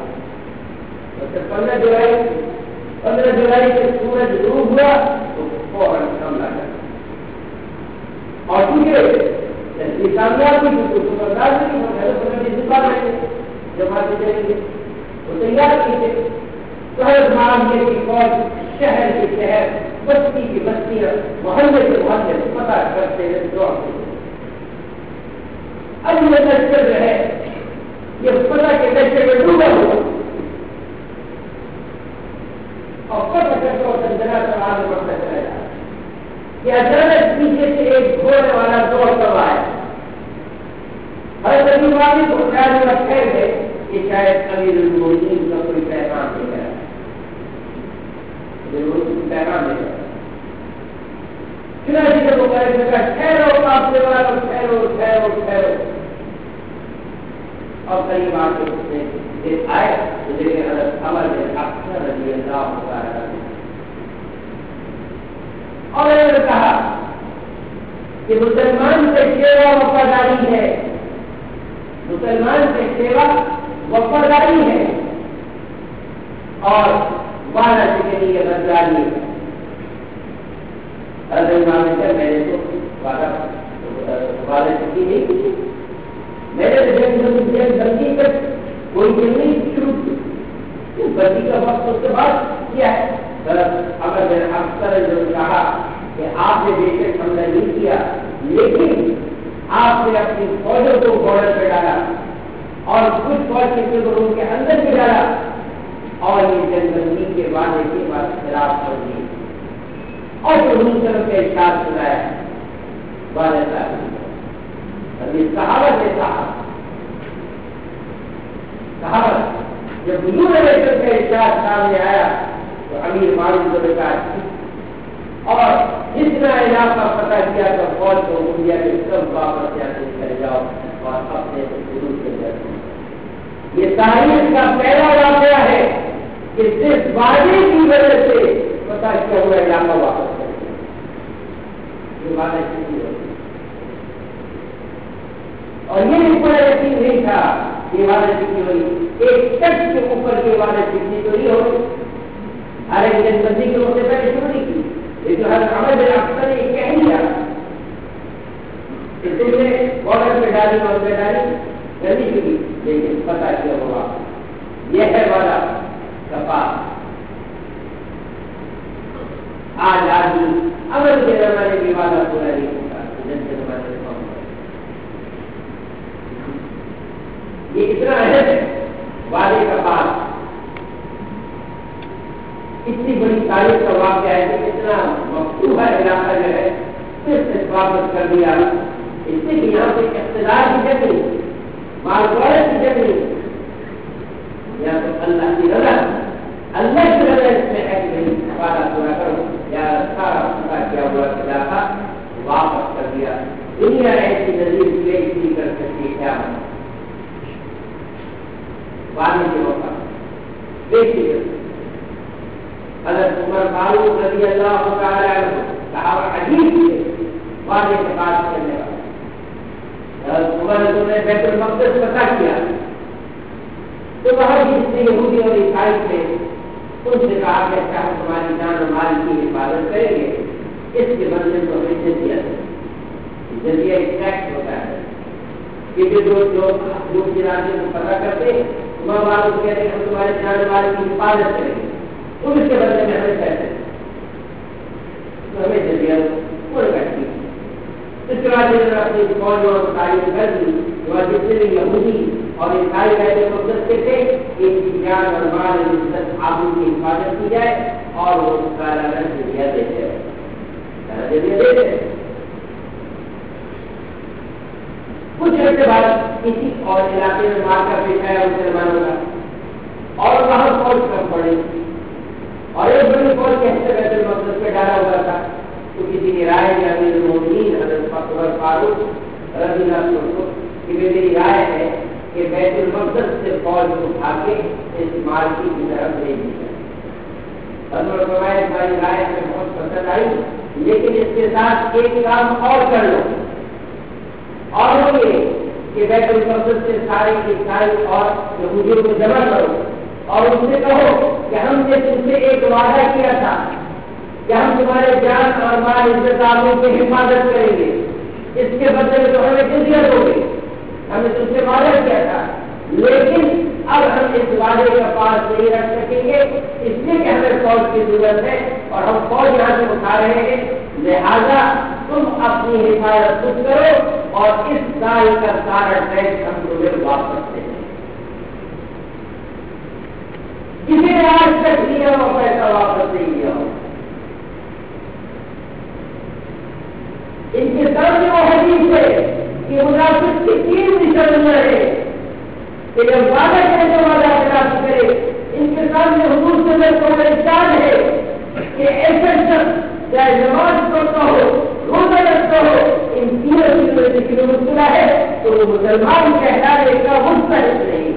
15 جولائی سے سورج غروب ہوا تو فوراً حملہ کر، اور کیونکہ کامیاب ہوئی تو سمجھدار نہیں دکان رہیں گے جماعتیں چلیں گے تو تیار کیجیے۔ تو حضرت معاویہ کی فوج شہر کے شہر، بستی کی بستیاں، محلے کے محلے پتہ کرتے ہوئے دوڑتے ہیں۔ اب یہ لشکر جو ہے یہ پتہ کے لشکر میں ڈوبا ہوا اور پتہ کرتے اور سنجنا سے آگے بڑھتا چلا جا رہا کہ اچانک پیچھے سے ایک گھوڑے والا دوڑ کر آیا۔ حضرت امیر معاویہ کو خیال میں رکھے گئے کہ شاید امیر المؤمنین کا کوئی پیغام دے گا، پیغام دے گا۔ چنانچہ جب وہ کہنے لگا ٹھہرو قافلے والوں، ٹھہرو ٹھہرو ٹھہرو، اور قریب آ کے اس نے آئے تو دیکھے حضرت عمر بن حفصہ رضی اللہ تعالیٰ عنہ، اور انہوں نے کہا کہ مسلمان سے سیوا وفاداری ہے، مسلمان سے سیوا وفاداری ہے اور وعدہ سے یہ بدلانی ہے۔ میں نے تو وعدہ چکی نہیں کی، میں نے جنگ بندی پر کوئی جنگ نہیں شروع کی، بندی کا وقت اس کے بعد کیا ہے۔ اگر میں نے اکثر جو کہا کہ آپ نے بے شک حملہ نہیں کیا، لیکن آپ نے اپنی فوجوں کو بارڈر پہ ڈالا اور کچھ فوج کے روم کے اندر بھی ڈالا، اور یہ جنگ بندی کے وعدے کے بعد خلاف کر دی اور جو طرف کا ارشاد سنایا وعدہ ابھی صحابہ نے صحابہ جب حضور علیہ وسلم کا ارشاد سامنے آیا تو امیر معاویہ کو دیکھا اور جتنا علاقہ پتہ کیا تو فوج کو انڈیا کے سب واپس جاتے چلے جاؤ اور اپنے حضور کے جاتے۔ یہ تاریخ کا پہلا واقعہ ہے کہ صرف وعدے کی وجہ سے پتہ کیا ہوا علاقہ واپس کر دیا، یہ وعدہ کی وجہ سے، اور یہ بھی پورا یقین نہیں تھا کہ وعدہ کی ہوئی، ایک شخص کے اوپر کے وعدہ کی تو یہ ہوئی، ہر ایک جنگ بندی کے ہوتے پہلے شروع نہیں کی، لیکن ہر عمر بن حفصہ نے یہ کہہ دیا کہ تم نے بارڈر پہ ڈالی اور پہ ڈالی نہیں کی، لیکن پتہ کیا ہوا یہ ہے وعدہ کفا آج آدمی عمل کے زمانے میں وعدہ پورا نہیں ہوتا، جن کے زمانے میں کم ہوتا، یہ اتنا اہم ہے وعدے کا پاس، اتنی بڑی تاریخ کا واقعہ ہے کہ اتنا مفتوحہ علاقہ جو ہے صرف واپس کر دیا، اس سے کہ یہاں پہ اقتدار کی جگہ نہیں، مالدارت کی جگہ نہیں، یا تو اللہ کی رضا، اللہ کی رضا اس میں ہے کہ وعدہ پورا کرو، یا سارا پورا کیا ہوا علاقہ واپس کر دیا۔ دنیا ایسی نظیر کی دیکھیے حضرت عمر فاروق رضی اللہ تعالی عنہ صحابہ عجیب تھے واضح سے بات کرنے والے. حضرت عمر نے بیت المقدس فتح کیا تو وہاں جتنے یہودی اور عیسائی تھے ان سے کہا کہ اچھا ہم تمہاری جان و مال کی حفاظت کریں گے, اس کے بدلے تو ہمیں جزیہ جزیہ ایک ٹیکس ہوتا ہے کیونکہ جو لوگ جنازے کو پتہ کرتے عمر فاروق کہتے ہیں ہم تمہارے جان و مال کی حفاظت کریں گے, ان کے بدلے میں ہمیں پیسے تو ہمیں جزیہ پورا کرتی ہے. اس کے بعد انہوں نے اپنی فوج اور تعلیم کر دی اور جتنے بھی یہودی اور عیسائی بیت المقدس کے تھے ان کی جان اور مال عزت آبرو کی حفاظت کی جائے اور وہ اس کا جزیہ دیتے ہیں جزیہ دیتے ہیں. کچھ عرصے بعد کسی اور علاقے میں مار کا پیش آیا مسلمانوں کا اور وہاں فوج کم پڑے اور ایک بڑی فوج کے حصے بیت المقدس پہ ڈالا ہوا تھا تو کسی نے رائے دیا امیر المومنین حضرت عمر فاروق رضی اللہ عنہ کہ میری رائے ہے کہ بیت المقدس سے فوج اٹھا کے اس مالکی کی طرف بھیج دی جائے. حضرت فرمایا ہماری رائے میں بہت پسند آئی لیکن اس کے ساتھ ایک کام اور کر لو اور وہ یہ کہ بیت المقدس سے سارے عیسائی اور یہودیوں کو جمع کرو اور ان سے کہو کہ ہم نے تم سے ایک وعدہ کیا تھا کہ ہم تمہارے جان اور مال عزت آبرو کی حفاظت کریں گے, اس کے بدلے میں تو ہمیں جزیہ دو گے, ہم نے تم سے وعدہ کیا تھا لیکن اب ہم اس وعدے کا پاس نہیں رکھ سکیں گے اس لیے کہ ہمیں فوج کی ضرورت ہے اور ہم فوج یہاں سے اٹھا رہے ہیں, لہذا تم اپنی حفاظت خود کرو اور اس سال کا سارا ٹیکس ہم تمہیں واپس دیں. کسی نے آج تک لیا ہو پیسہ واپس نہیں لیا ہو. ان کے سامنے وہ حدیث ہے کہ منافق کی تین نشانیاں ہیں کہ جب وعدہ کرنے کے وعدہ خلاف کرے. ان کے سامنے حضور صلی اللہ علیہ وسلم کا ارشاد ہے کہ ایسا شخص چاہے نماز پڑھتا ہو روزہ رکھتا ہو ان تینوں چیزوں سے کسی مشکلہ ہے تو وہ مسلمان کہلانے کا مستحق نہیں.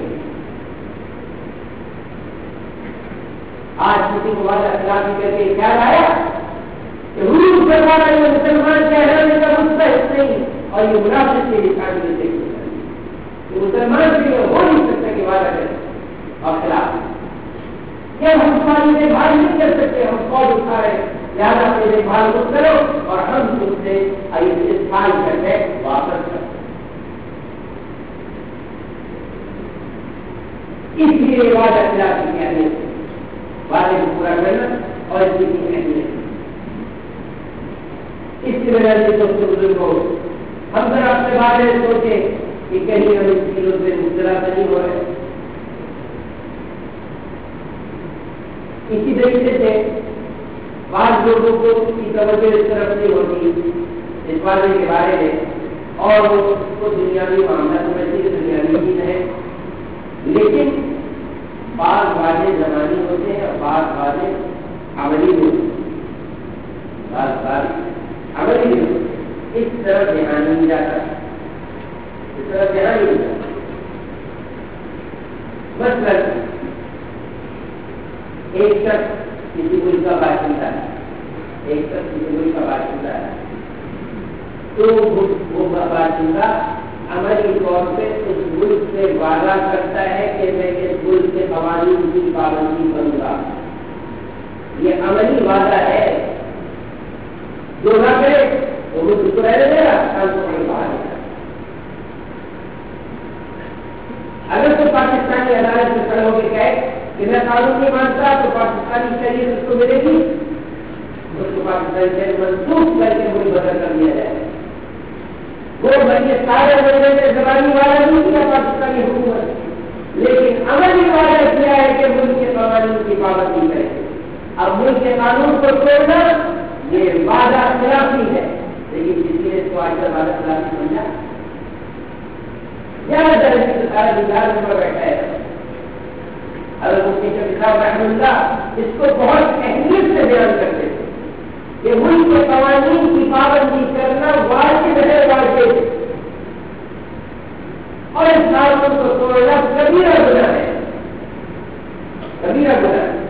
آج کسی کو وعدہ خلافی کر کے خیال آیا کہ حضور سرکار علیہ مسلمان کہلانے کا مستحق نہیں اور یہ منافق کے نشان میں دیکھ یہ مسلمان کے لیے ہو نہیں سکتا کہ وعدہ کرے اور خلاف یہ ہم تمہاری دیکھ بھال نہیں کر سکتے, ہم فوج اٹھا رہے لہٰذا اپنی دیکھ بھال خود کرو اور ہم تم سے اس سال کا ٹیکس واپس کرو. اس لیے وعدہ خلافی کی اہمیت وعدے کو پورا کرنا اور اس کی اہمیت. اس کی وجہ سے دوستوں بزرگوں ہم ذرا اپنے بارے میں سوچیں کہ کہیں ہم اس چیزوں سے مبتلا نہیں ہو رہے. اسی طریقے سے بعض لوگوں کو کی توجہ اس طرف نہیں ہوتی اس وعدے کے بارے میں اور وہ اس کو دنیاوی معاملہ سمجھتی ہے, دنیاوی چیز ہے, لیکن بعض وعدے زمانی ہوتے ہیں اور بعض وعدے عملی ہوتے ہیں. بعض وعدے عملی ہوتے ہیں. اس طرف دھیان نہیں جاتا, اس طرف دھیان نہیں جاتا. مثلاً ایک شخص کسی ملک کا باشندہ ہے, ایک شخص کسی ملک کا باشندہ ہے تو وہ باشندہ عملی طور پہ اس ملک سے وعدہ کرتا ہے کہ میں اس ملک کے قوانین کی پابندی کروں گا. یہ عملی وعدہ ہے, جو نہ کرے تو وہ اس کو رہنے دے گا, کل کو نہیں باہر نکلا. اگر تو پاکستانی عدالت میں کھڑے ہو کے کہے کہ میں قانون نہیں مانتا تو پاکستانی شریعت اس کو ملے گی, اس کو پاکستانی شریعت منسوخ کر کے ملک بدل کر دیا جائے. وہ بلکہ سارے بندے میں زبانی والا نہیں کیا پاکستانی حکومت, لیکن عملی وعدہ کیا ہے کہ ملک کے قوانین کی پابندی کرے. اب ملک کے قانون کو توڑنا یہ وعدہ خلافی ہے, لیکن جس نے اس کو آج کل وعدہ خلافی سمجھا زیادہ درجے سے سارا دیدار میں بیٹھا ہے. اگر مفتی شفیع صاحب رحمہ اللہ اس کو بہت اہمیت سے بیان کرتے تھے کہ ملک کے قوانین کی پابندی کرنا واجب ہے, واجب, اور اس قانون کو توڑنا کبیرہ گناہ ہے. کبیرہ گناہ ہے۔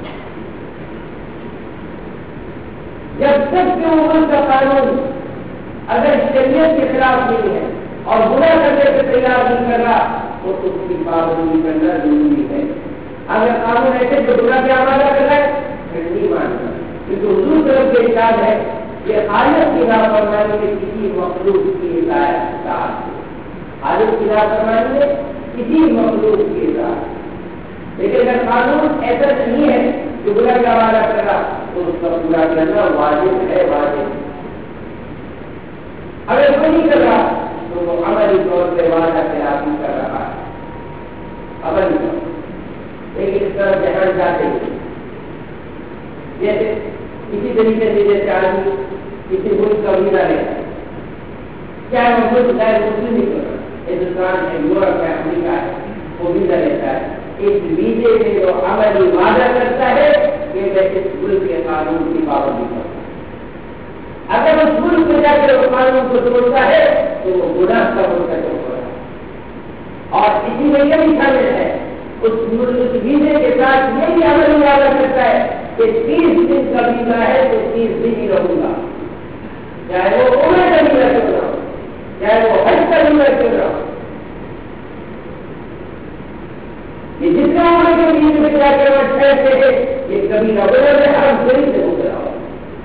جب تک کہ عمر کا قانون اگر شریعت کے خلاف نہیں ہے اور گناہ کرنے سے تیار نہیں کر رہا تو اس کی پابندی کرنا ضروری ہے۔ اگر قانون ایسے جو گناہ کا آمادہ کر رہا ہے پھر نہیں ماننا، کیونکہ حضور طرف کے ارشاد ہے کہ خالق کی نافرمانی میں کسی مخلوق کی ہدایت ہے، خالق کی نافرمانی میں کسی مخلوق کی ہدایت۔ لیکن اگر قانون ایسا نہیں ہے جو گناہ کا آمادہ کر رہا تو اس کا پورا کرنا واجب ہے، واجب۔ اگر وہ نہیں کر رہا تو وہ عملی طور پہ وعدہ خلافی کر رہا ہے، عملی طور۔ لیکن اس طرح دھیان جاتے ہیں جیسے کسی طریقے سے جیسے آدمی کسی ملک کا ویزا لیتا ہے، چاہے وہ ملک غیر مسلم ہی کر رہا، ہندوستان ہے، یورپ ہے، امریکہ ہے، وہ ویزا لیتا ہے۔ اس ویزے میں جو عملی وعدہ کرتا ہے کہ میں اس ملک کے قانون کی پابندی کروں، اگر اس ملک میں جا کر وہ قانون کو توڑتا ہے تو وہ گناہ کا مرتکب ہو رہا ہے۔ اور اسی میں یہ بھی شامل ہے اس ویزے کے ساتھ یہ بھی عملی وعدہ کرتا ہے کہ 30 دن کا ویزا ہے تو 30 دن ہی رہوں گا، چاہے وہ عمرہ کا ویزا کیوں نہ ہو، چاہے وہ حج کا ویزا کیوں نہ ہو۔ یہ جتنا عمر کے ویزے میں جا کر وہ ٹھہرتے ہیں یہ کبھی نہ گزرے، ہم صحیح سے گزرا ہو۔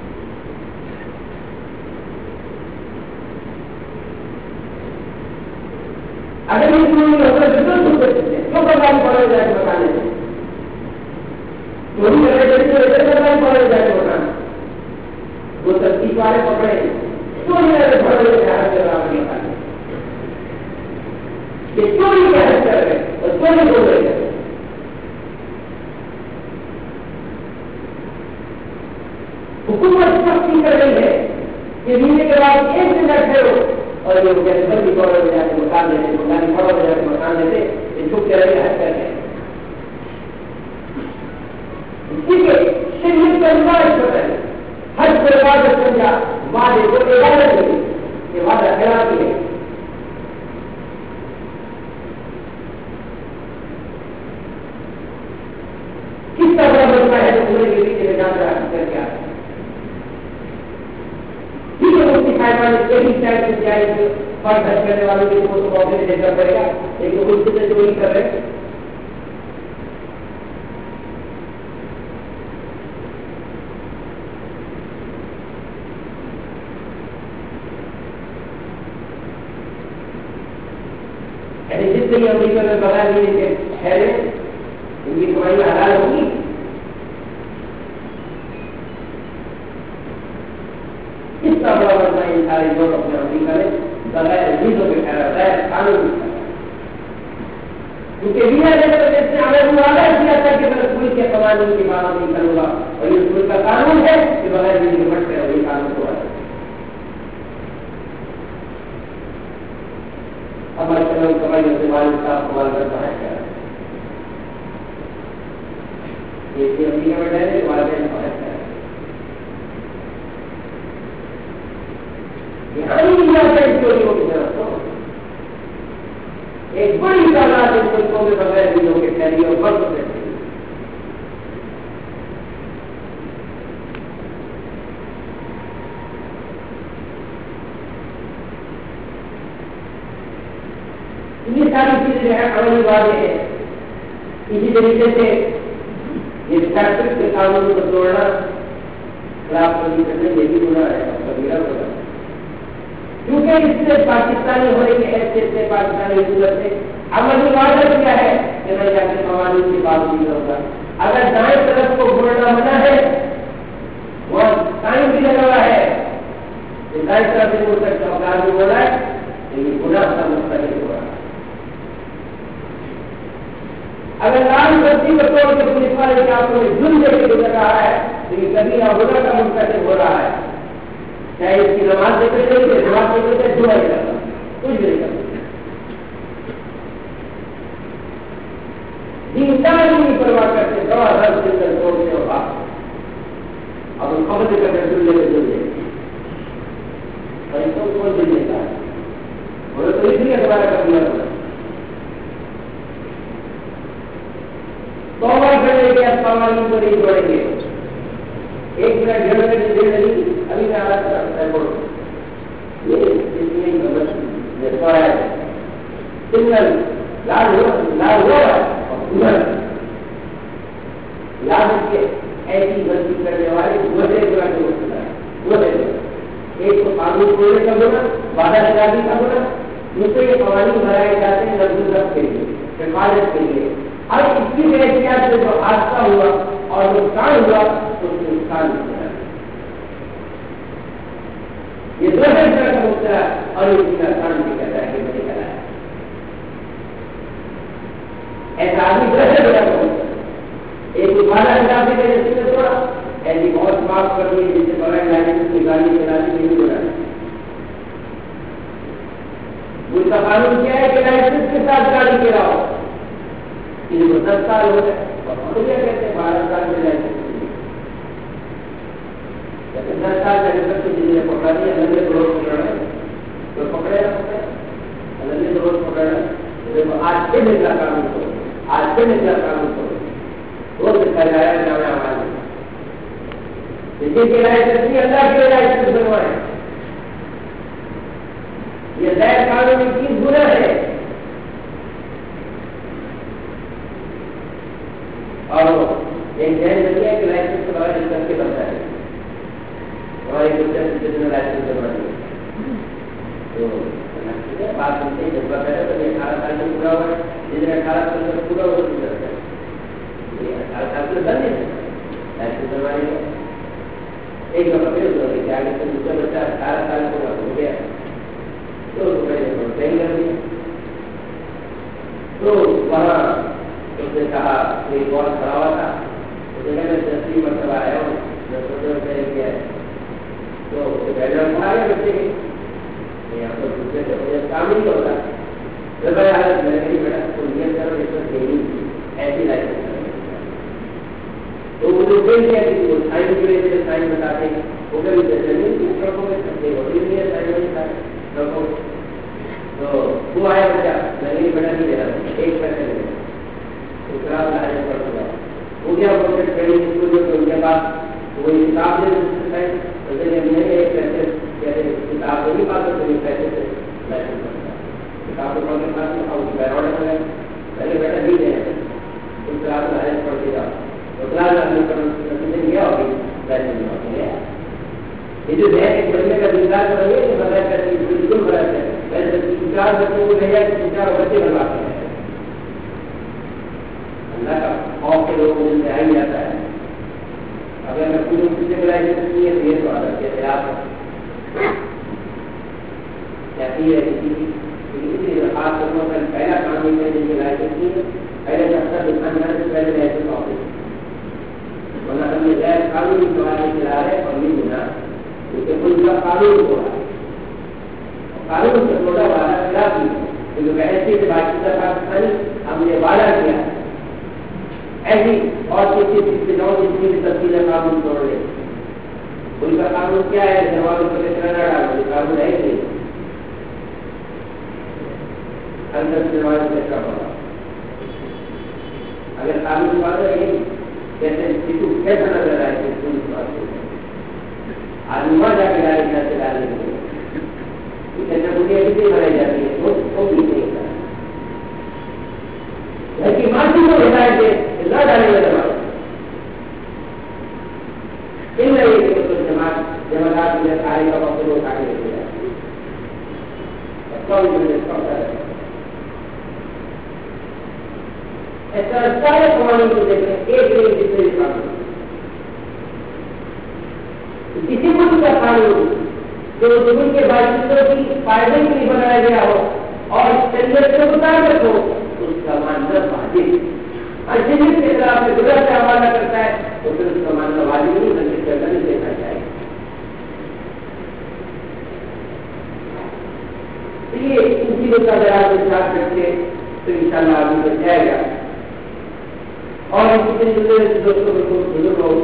اگر اس میں کیوں برداشت پڑے جا کے بتانے سے چوری کرنے پڑے جا کے بتانا، وہ تفتیش والے پکڑے چوری والے پڑے جہاز کے رام نکالے، یہ چوری کا حد کر رہے اور چوری ہو رہے ہیں۔ حکومت سختی کر رہی ہے کہ ویزے کے بعد 1 دن رکھے ہو اور یہ جنگل بھی پڑے ہو جاتے مکان دیتے، مکانی پڑے ہو جاتے مکان دیتے، یہ چھپ کے رہے حد کر رہے ہیں۔ ٹھیک ہے، شریعت کا رواج ہوتا ہے، حج کو عبادت سمجھا، وعدے کو عبادت نہیں، یہ وعدہ خلافی ہے۔ کس طرح بنتا ہے جو پورے کے پیچھے میں جان رہا کر کے آتا ہے۔ ٹھیک ہے، مفتی صاحبان نے کئی شاید سے جائے کہ فرض حج کرنے والوں کے کو موقع میں دیکھنا پڑے گا، لیکن اس سے چوری کر رہے۔ جس سے امریکہ میں بغیر لیے کہ ٹھہرے ان کی کمائی حلال ہوگی، اس کا بڑا بڑا ان سارے لوگ اپنے امریکہ میں بغیر ویزوں کے ٹھہرا، بغیر قانون کے ٹھہرا، کیونکہ ویزا لینے پر جس نے ہمیں وعدہ کیا تھا کہ میں ملک کے قوانین کی پابندی کروں گا اور یہ ملک کا قانون ہے کہ بغیر ویزے کے بٹ رہے وہی قانون کو ہمارے چلو کمائی سے والد صاحب سوال کرتا ہے کیا یہ امریکہ میں ڈرے والدین سوال کیا چوریوں کی طرف تو ایک بڑی تعداد ان ملکوں میں بغیر ویزوں کے ٹھہری اور بند کرتے ہیں۔ یہ ساری چیزیں جو ہے عملی واضح ہے۔ اسی طریقے سے یہ فیکٹری کے قانون کو توڑنا، خلاف ورزی کرنا یہ بھی گناہ ہے، کبیرہ گناہ ہے، کیونکہ اس سے پاکستانی ہونے کی حیثیت سے پاکستانی حکومت نے عملی وعدہ کیا ہے کہ میں جا کے قوانین کی پابندی کروں گا۔ اگر دائیں طرف کو گھوڑنا منع ہے، وہ ٹائم بھی لگا ہوا ہے کہ دائیں طرف سے گھوڑ سکتا اوقات بھی بولا ہے تو یہ گناہ کا مستقل ہو رہا ہے۔ اگر لال بتی کو توڑ کے پولیس والے کے آپ کو جن دے کے گزر رہا ہے تو یہ کبھی نہ گناہ کا مستقل ہو رہا ہے، چاہے اس کی نماز دیکھتے رہیے، نماز دیکھتے دعا ہی کرتا کچھ نہیں کرتا، انسان ہی نہیں پرواہ کرتے، دوا رب سے کر توڑتے ہو آپ اب ان خبر کر کے دل لے دے اور ان کو کون دل لیتا ہے بولے تو اس لیے دوبارہ کر دیا ہوگا توبہ کرنے قوانین کو نہیں چھوڑیں گے. 1 منٹ 1.5 منٹ کی دیر نہیں, ابھی میں آ رہا تھا. یہ اس لیے سگنل لال ہوا اور یاد رکھیے ایسی غلطی کرنے والے ایک تو قانون توڑنے کا گنا, وعدہ خلافی کا گنا, دوسرے یہ قوانین بنائے جاتے ہیں نظم کے لیے, حفاظت کے لیے. اب اس کی احتیاط سے جو حادثہ ہوا اور نقصان ہوا تو اس میں نقصان نہیں. یہ دو طرح کا مبتلا اور اس کا کام بھی کہتا ہے کہ میں نے کرایا ایسا آدمی دوسرے بڑا ہوتا ہے. ایک وعدہ خلافی کا جیسے میں توڑا, ایسی بہت معاف کر دی جس سے بغیر لائسنس کی گاڑی چلانے کے لیے بنا. اس کا قانون کیا ہے کہ لائسنس کے ساتھ گاڑی چلاؤ. ان کو 10 سال ہو گئے اور کیا کہتے ہیں 12 سال میں لائسنس 10 سال کا جب تک جس نے پکڑا دیا لمبے روز پکڑا تو پکڑے نہ لمبے روز پکڑا. آج سے نکلا قانون کو, آج سے نکلا قانون کو وہ دکھایا جانا ہمارے جس کی لائسنس نہیں اللہ کی لائسنس بنوائے. یہ غیر قانونی چیز گناہ ہے. اور ایک ذہن رکھیے کہ لائسنس کے بغیر کر کے بنتا ہے اور ایک دوسرے میں لائسنس بنوا دیا تو بات سنتے ہیں. جب بتا تو یہ 18 سال میں پورا ہوا ہے, جس نے 18 سال میں پورا ہوا تو 18 سال میں بن نہیں لائسنس بنوانے کا. ایک دفعہ پھر کہ آگے سے دوسرا بچہ 18 سال پورا ہو گیا تو صحیح کر دیا. تو وہاں اس نے کہا کوئی بہت کھڑا ہوا تھا, تو میں 10 مرتبہ آیا ہوں, 10 کیا ہے تو بیکگراؤنڈ آ گیا بچے کے یہاں پر دوسرے سے کام نہیں ہوتا. جب حالت میں نہیں بیٹا تو یہ طرف اس میں ایسی لائسنس تو وہ جو کیا کہ وہ سائن کی وجہ سے سائن بتاتے ہیں وہ کبھی زمین ٹرکوں میں سکتے ہوتی نہیں ہے سائن ٹرکوں. تو وہ آیا بچہ لگے بڑا نہیں دے رہا, 1 پیسے لے رہا خراب لانے پر ہوا وہ کیا پروجیکٹ کری اسکول میں. ان کے بعد وہ کتاب دے میں 1 پیسے کتاب کو نہیں پاتا تو 1 پیسے سے لائسنس بنتا کتاب کو پڑھ کے پاس اور بیروڈ ہے پہلے بیٹا نہیں دے رہے اس طرح سے لائسنس پڑھ کے جاؤ گیا ہوگی لائسنس گیا. یہ جو ہے بڑھنے کا وچار کر رہی ہے کہ بغیر بالکل غلط ہے. ویسے 4 بچوں کو بھیجا کہ 4 بچے بنواتے ہیں. اللہ کا خوف کے لوگ مجھے سے آ ہی جاتا ہے. اگر میں پوری کسی سے لائسنس نہیں ہے تو یہ تو عادت ہے آپ کہتی ہے کسی خاص طور پر پہلا کام نہیں ہے جن کی لائسنس نہیں ہے. پہلے اکثر دکاندار سے پہلے لائسنس آفس ورنہ ہم یہ غیر قانونی سوال چلا رہے اور نہیں ملا کیونکہ ان کا قانون ہو رہا ہے. قانون سے تھوڑا وعدہ خلاف ہی ہے کیونکہ ایسی بات چیت پاکستانی ہم نے وعدہ کیا ایسی اور کسی چیز سے جاؤ جس کی تفصیل قانون توڑ لے. ان کا قانون کیا ہے جواب اس کو نہ ڈالو قانون ہے نہیں اندر سے جواب کیسا ہوگا. اگر قانون وعدہ نہیں جیسے کیسا نظر رہا ہے آدمی وہاں جا کے ڈالے جاتے ڈالنے کے لیے بنائی جاتی ہے وہ بھی نہیں کرا لیکن ماضی کو ہدایت دے نہ ڈالے گا جماعت ان رہی ہے تو جماعت میں سارے کا وقت وہ اٹھا کے لے جاتے ایسا سارے قوانین کو دیکھیں ایک نہیں جتنے قانون کسی ملک کا قانون جو ملک کے باشندوں کی فائدے کے لیے بنایا گیا ہو اور شریعت کے مطابق ہو اس کا ماننا واجب اور شریعت کے خلاف سے گزر کا حوالہ کرتا ہے تو پھر اس کا ماننا واجب نہیں بلکہ کرنا نہیں دیکھا جائے. یہ ان چیزوں کا اگر آپ ساتھ رکھتے تو ان شاء اللہ آدمی بچ جائے گا. اور اسی طریقے دوستوں کو بزرگ ہو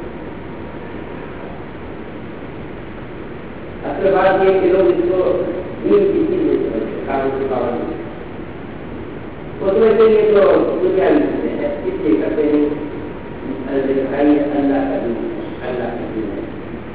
اصل بات یہ کہ لوگ اس کو دین کی چیز قانون کی پابندی اس میں سے یہ تو دنیا میں اس لیے کرتے ہیں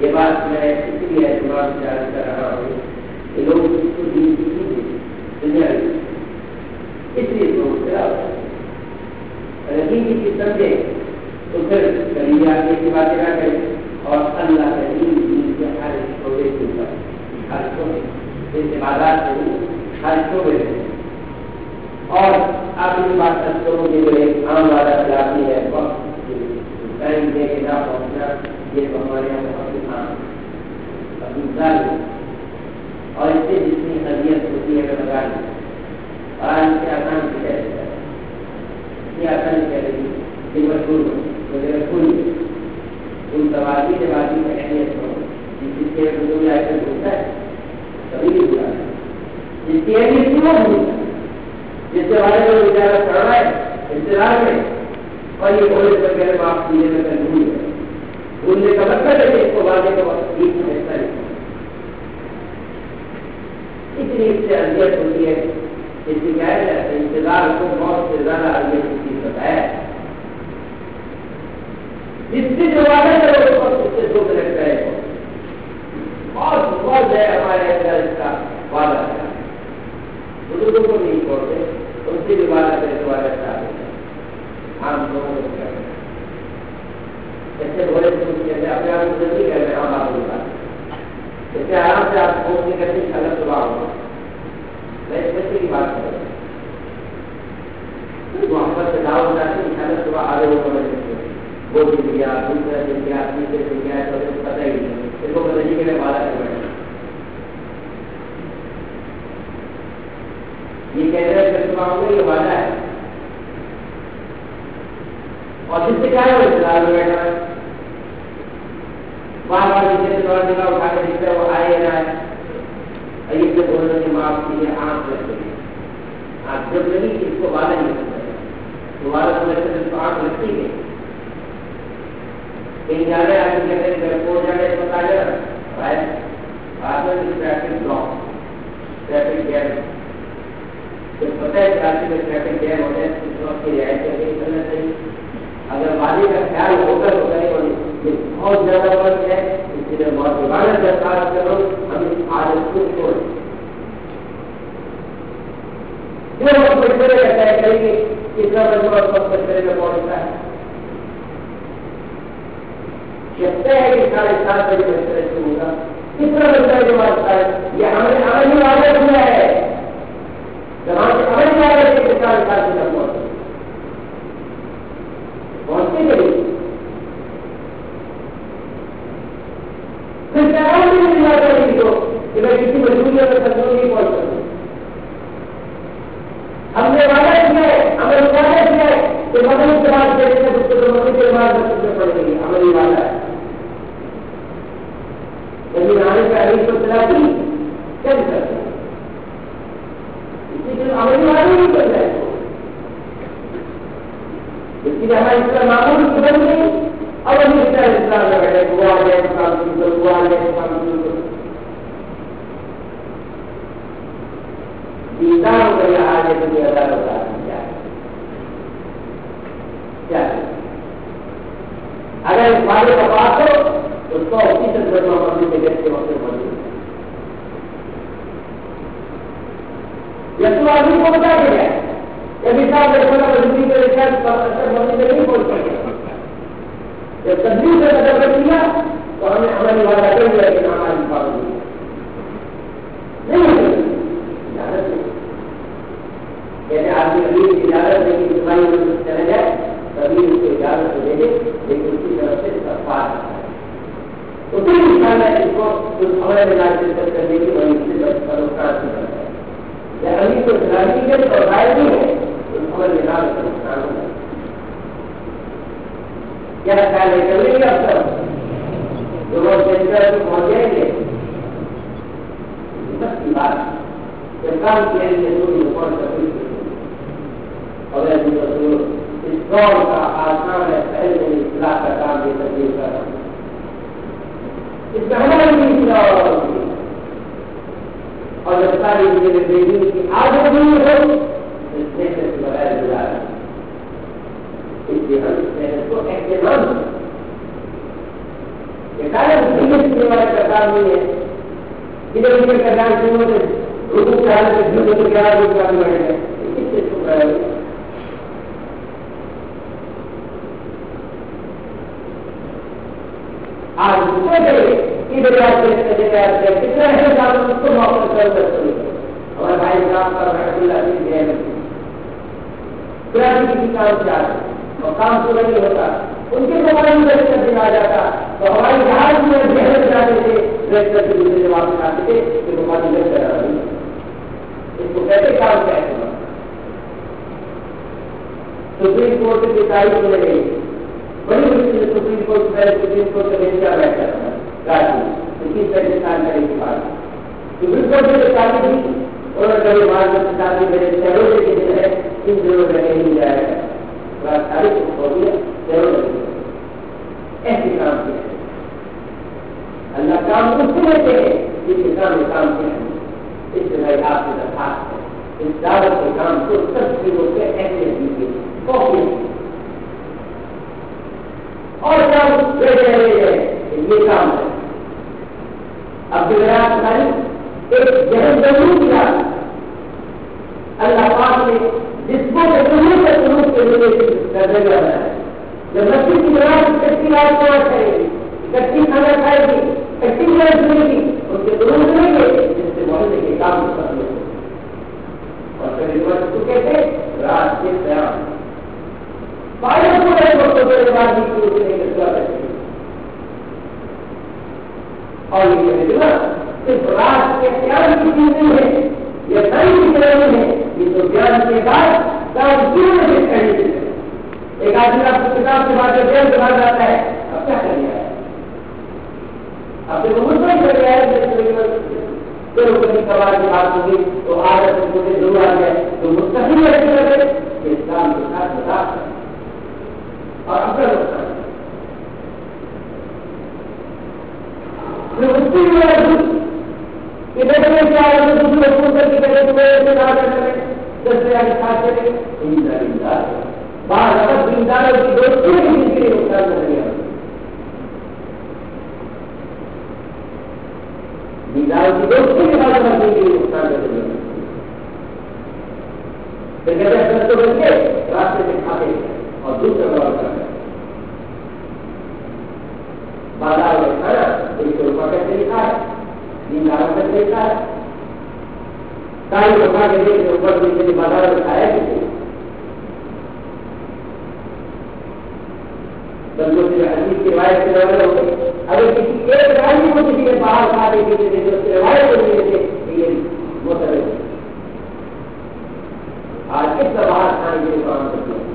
یہ بات میں اس لیے اعتماد جاری کر رہا ہوں کہ لوگ اس کو دین کی دنیا اس لیے لوگ چلا ہوتا ہے اگر دین کی چیز سمجھے تو پھر کبھی آگے کی باتیں نہ کریں اور اللہ کا دین کے ہر شعبے کے اوپر ہر شعبے جیسے بازار سے ہر شعبے میں اور آپ کی بات کرتے ہو کہ جو ایک عام والا خلافی ہے وقت ٹائم دے کے نہ پہنچنا یہ تو ہمارے یہاں بہت کام اپنی ہے اور اس سے جتنی اذیت ہوتی ہے وہ لگا لی اور اس سے آسان کی جائے یہ آسان کہہ رہی کہ مشہور وغیرہ کھل ان سواری کے بعد میں اہمیت ہو جس کے بزرگ آئے کر ہوتا ہے کبھی بھی بلا جس کی اہمیت نہیں وہ بھولتا جس سے والے کو بیچارہ چڑھ رہا ہے انتظار میں اور یہ بولے تو کہہ رہے معاف کیجیے میں کل بھول گیا بھولنے کا مطلب ہے کہ اس کو واضح کو بیچ میں حصہ نہیں اس لیے اس سے اذیت ہوتی ہے اس کی کہا جاتا ہے انتظار کو بہت سے زیادہ اذیت کی چیز بتایا جس سے جو وعدہ کرے اس سے دکھ لگتا ہے بہت ہے ہمارے اندر اس کا وعدہ کرا بزرگوں کو نہیں چھوڑتے ان سے بھی وعدہ کرے تو وعدہ کرا دیتا ہم لوگوں کو کیا ایسے بولے اپنے آپ کو جلدی کر رہے ہم آپ کو جیسے آرام سے آپ فون نہیں کرتے غلط صبح ہوگا میں اس بچے کی بات کر رہا ہوں محمد سے داؤ جاتے ہیں غلط صبح آگے وہ سمجھ سکتے ہیں وہ دن گیا دوسرا دن گیا تیسرے دن گیا تو پتہ ہی نہیں اس کو بدلنے کے لیے وعدہ کر بیٹھے یہ کہہ رہے ہیں صبح ہوگا یہ وعدہ ہے اور جس سے کیا ہے وہ انتظار میں بیٹھا ہے بار بار جسے دوڑ نکا اٹھا کے دکھتا ہے وہ آئے نہ آئے ایک سے بولنے سے معاف کیجیے آنکھ لگتے ہیں آنکھ جب لگی کہ اس کو وعدہ نہیں کرتا ہے تو وعدہ سمجھتے ہیں تو آنکھ لگتی ہے کہیں جا رہے آپ کہتے ہیں گھر کو جا رہے بتا جا ٹریفک بلاک ٹریفک جیم جب پتہ ہے کراچی میں ٹریفک جیم ہوتا ہے اس وقت کی رعایت کر کے کرنا چاہیے اگر وعدے کا خیال ہوگا تو کرے اور یہ بہت زیادہ فرق ہے اس لیے بہت دوبارہ درخواست کرو ہم اس عادت کو چھوڑ جو وقت بچے رہتا ہے کریں گے کتنا بچہ وقت بچے میں پہنچتا ہے کہتے ہیں کہ 7:30 بجے بچے شروع ہوگا کتنا بچہ جو واسطہ ہے یہ ہمیں عملی عادت ہوا ہے جب ہم سے عملی عادت ہے کہ 7:30 بجے پہنچتے پہنچتے کے لیے پھر پیغام بھی نہیں ملا کسی کو کہ میں کسی مجبوری میں سکوں نہیں پہنچ سکوں ہم نے وعدہ کیا ہے ہم نے وعدہ کیا ہے کہ مدد کے بعد دیکھتے ہیں تو مدد کے بعد بچے پڑ گئی عملی وعدہ ہے لیکن آنے کا ابھی تو چلا تھی کیا کرتے ہیں اسی لیے عملی وعدہ نہیں کر رہے اس لیے ہمارا اس کا معمول بدل گئی اب ابھی اس کا اسلام میں بیٹھے ہوا ہے کام کی ہوا ہے کام کی دیدار ہو گیا آج اپنی ہزار ہوتا ہے کیا اگر اس بارے کا بات ہو تو 100% بچوں اپنی جگہ کے وقت موجود ہے یہ تو آدمی کو بتا دیا جب حساب رکھنا مجبوری کے رشتہ مدد سے نہیں پہنچ سکتے جب تبدیل سے قدر کر دیا تو ہمیں ہماری وعدہ کر دیا کہ ہماری پابندی نہیں اجازت نہیں جیسے آدمی ابھی اجازت دے کہ تمہاری مدد چلا جائے تبھی اس کو اجازت دے دے لیکن اس کی طرف سے استغفار کرتا ہے تو پھر انسان ہے اس کو اس عمل میں ناقص کرنے کی وجہ سے نقصان کرتا ہے یا ابھی کو سلامتی کے اور غائب نہیں ہے اس عمل میں ناقص نقصان ہوتا ہے کیا خیال ہے چلیں گے اب تک جو لوگ سینٹر کو پہنچ جائیں گے سب کی بات جب کام کیا ہے تو کون سا اور اس دور کا آسان ہے پہلے اصلاح کا کام یہ تبدیل کر رہا ہوں اس میں ہماری بھی اصلاح اور جب ساری میرے بیٹی کی عادت نہیں ہو اس میں سے بغیر گزارا اس لیے ہم اس محنت کو اہتمام روایت کا کام نہیں ہے ادھر ادھر کا کام شروع ہوتے رکو کے حالت میں جھوٹ تو کیا روز کام بڑھ گئے کس سے چھپ رہا ہے آج دوسرے گئے ادھر کتنا ہے کام اس کو موقع کر سکتے ہمارے بھائی صاحب کا رحمۃ اللہ علیہ ہے کسی کام سے آتے اور کام پورا نہیں ہوتا ان کے موبائل میں کر دیا جاتا تو ہمارے جہاز میں محنت جاتے تھے ریسٹ کر کے دوسرے واپس آتے تھے کہ موبائل میں کرا رہی اس کو کیسے کام کہتے ہیں سپریم کورٹ کی تاریخ مل گئی بڑی مشکل سے سپریم کورٹ سپریم کورٹ کا کیا بیٹھا تھا راجی کس طرح سے کام کرنے کی بات سپریم کورٹ میں تاریخ دی اور کبھی مارک میں شادی میرے چلو کے دن ہے ان دنوں میں نہیں جائے گا تاریخ ہو گیا ضرور ایسے کام کیا اللہ کام اس سے لیتے ہیں جس کے سامنے کام کیا اس سے بھائی آپ سے درخواست ہے اس دعوت کے کام کو سب چیزوں سے ایسے دیجیے اور کام یہ کام ہے اب ایک ذہن ضرور کیا اللہ پاک نے جس کو کے لیے کرنے والا ہے جب بچی کی کچی رات کو کرے گی کچی کھانا کھائے گی کچی رات ملے گی ان کے ضرور ملیں گے جس سے محلے کے کام کو ختم ہو اور پھر کہتے رات کے قیام اور یہ صرف رات کے قیام کی چیز نہیں ہے یہ ساری چیزیں نہیں ہے یہ تو قیام کے بعد کام کیوں نہیں کرنی چاہیے ایک آدمی آپ کو کتاب سے بات کرتے ہیں باہر جاتا ہے اب کیا کر لیا ہے اب دیکھو مجھ نہیں کر گیا ہے چلو کبھی کبھار کی بات ہوگی تو آج مجھے ضرور آ جائے تو مستقل ایسے لگے کہ اسلام کے ساتھ بتا اور اپنا نقصان راستے سے کھاتے اور دوسرا بڑا کرتے بازار میں کھانا ایک روپیہ کا طریقہ ہے دینداروں کا طریقہ ہے ساری روپیہ کے لیے اوپر نیچے بازار میں کھایا کسی بندوں سے حدیث کی روایت سے روایت ہو گئی اگر کسی ایک راجی کو کسی نے باہر کھا دے کسی نے جو روایت ہو گئی تھے یہ مطلب آج کس کا باہر کھانے کے لیے کام کرتے ہیں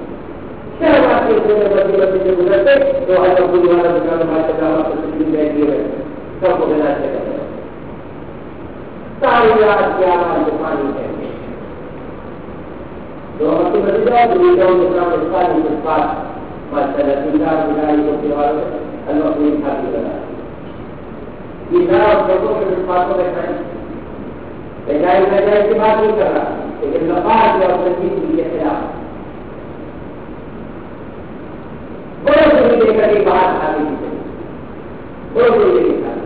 گزرتے تو ہر پوری والا بیٹھی ہے سب کو ملا سے کرتے ہیں ساری رات کیا پانی کہتے ہیں تو ہم اپنی مسجد جاؤ تو یہ جاؤں گے پانی کے پاس اللہ اپنی کھاتی لگا یہ سارا لوگوں کے پاسوں میں کھائیں کی بات نہیں کر رہا لیکن لفاظ جو اپنے چیز کے خلاف بڑوں سے بھی لے کر کے باہر کھانے کی چاہیے بڑوں سے لے کے کھانے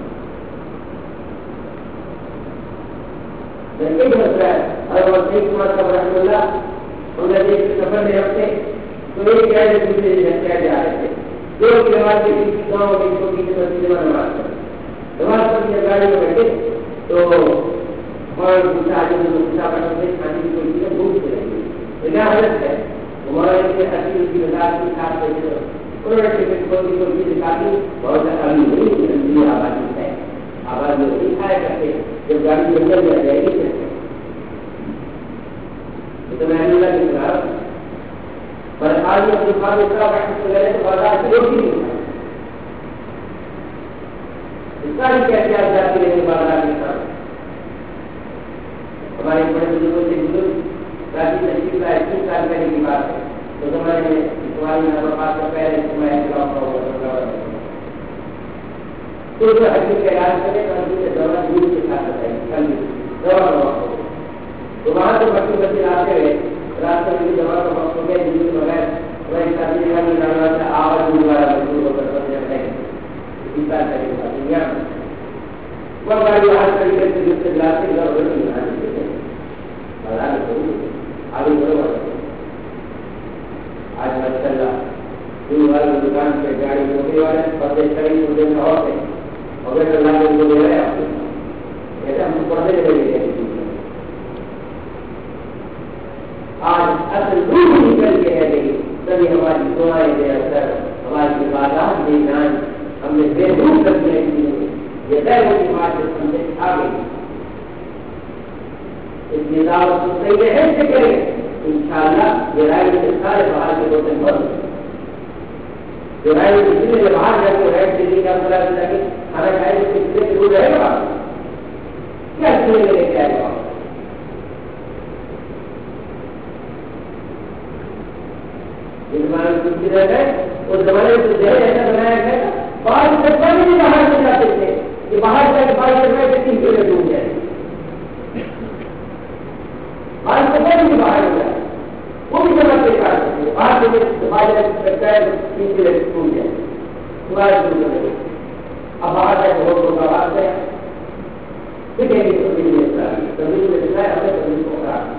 لیکن مسئلہ ہے اور وہ شیخ عمر صاحب رحمۃ اللہ انہوں نے ایک سفر میں رکھتے تو ایک کہہ رہے دوسرے جگہ جا رہے تھے دو کے بعد کسی گاؤں کی چھوٹی سی مسجد میں نماز پڑھی نماز پڑھی گاڑی میں بیٹھے تو اور دوسرا آدمی دوسرا پڑھنے کھانے کی کوئی چیزیں بھوک سے رہی لیکن حالت ہے ہمارے لیے حقیقی کی وجہ کی خاص طریقے انہوں نے کوئی چیز نکالی بہت ابھی نہیں آبادی ہے آبادی نہیں کھایا کرتے جب گاڑی جنگل میں جائے گی تو میں اللہ کی طرح پر آج اپنی بات اس طرح بیٹھے تو بازار کی روٹی نہیں کھائی اس کا ہی کہتے ہیں جاتی رہے بازار کے ساتھ ہمارے بڑے بزرگوں سے بزرگ راجی تشریف کا 21 سال پہلے کی بات ہے تو زمانے میں تمہاری نظر کا پہلے میں تو جو حقیقت کا علاج کرے تو سے دوا دور کے ساتھ بتائیے دوا کا وقت ہو تو وہاں سے بچے بچے آتے ہوئے راستے میں دوا کا وقت ہو گیا جن کے بغیر وہی شادی سے آواز دوبارہ مجبور ہو کر بچے رہتے ہیں 20 سال پہلے کی بات دنیا ہماری ہر طریقے سے جس سے جاتے ہیں اور نہیں بنا دیتے بازار آگے بڑھو آج ماشاء اللہ دور والے دکان پہ گاڑی موٹے والے پتے کڑی مجھے میں اور تھے اگر اللہ کو دے رہے آپ ایسا ہم پڑھنے لگے آج اصل روح نکل کے ہے گئی تبھی ہماری دعائیں بے اثر ہماری عبادات بے جان ہم نے بے روح کر دیا یہ غیر کی بات ہم سے آ گئی اس نظام کو صحیح ہے سے کریں انشاءاللہ یہ رائے کے سارے باہر کے روتے بند جو رائے کے جتنے باہر جا کے رائے دلی کا پورا ملا کے کھانا کھائے تو کتنے کے دور رہے گا کیا سنے لے کے آئے گا اس زمانے میں کچھ رہ گئے اس زمانے میں تو ذہن ایسا بنایا گیا باہر سے پانی بھی باہر سے جاتے تھے کہ باہر جا کے باہر سے رہے 3 کلو ڈوب جائے باہر سے پانی بھی باہر ہو جائے وہ بھی جمع کے کار سکتے باہر سے باہر سکتا ہے 3 کلو ڈوب جائے باہر ڈوب جائے اب باہر جا کے بہت لوگ آواز ہے ٹھیک ہے کہ تبدیلی میں چلا ہے ہمیں تبدیلی کو خراب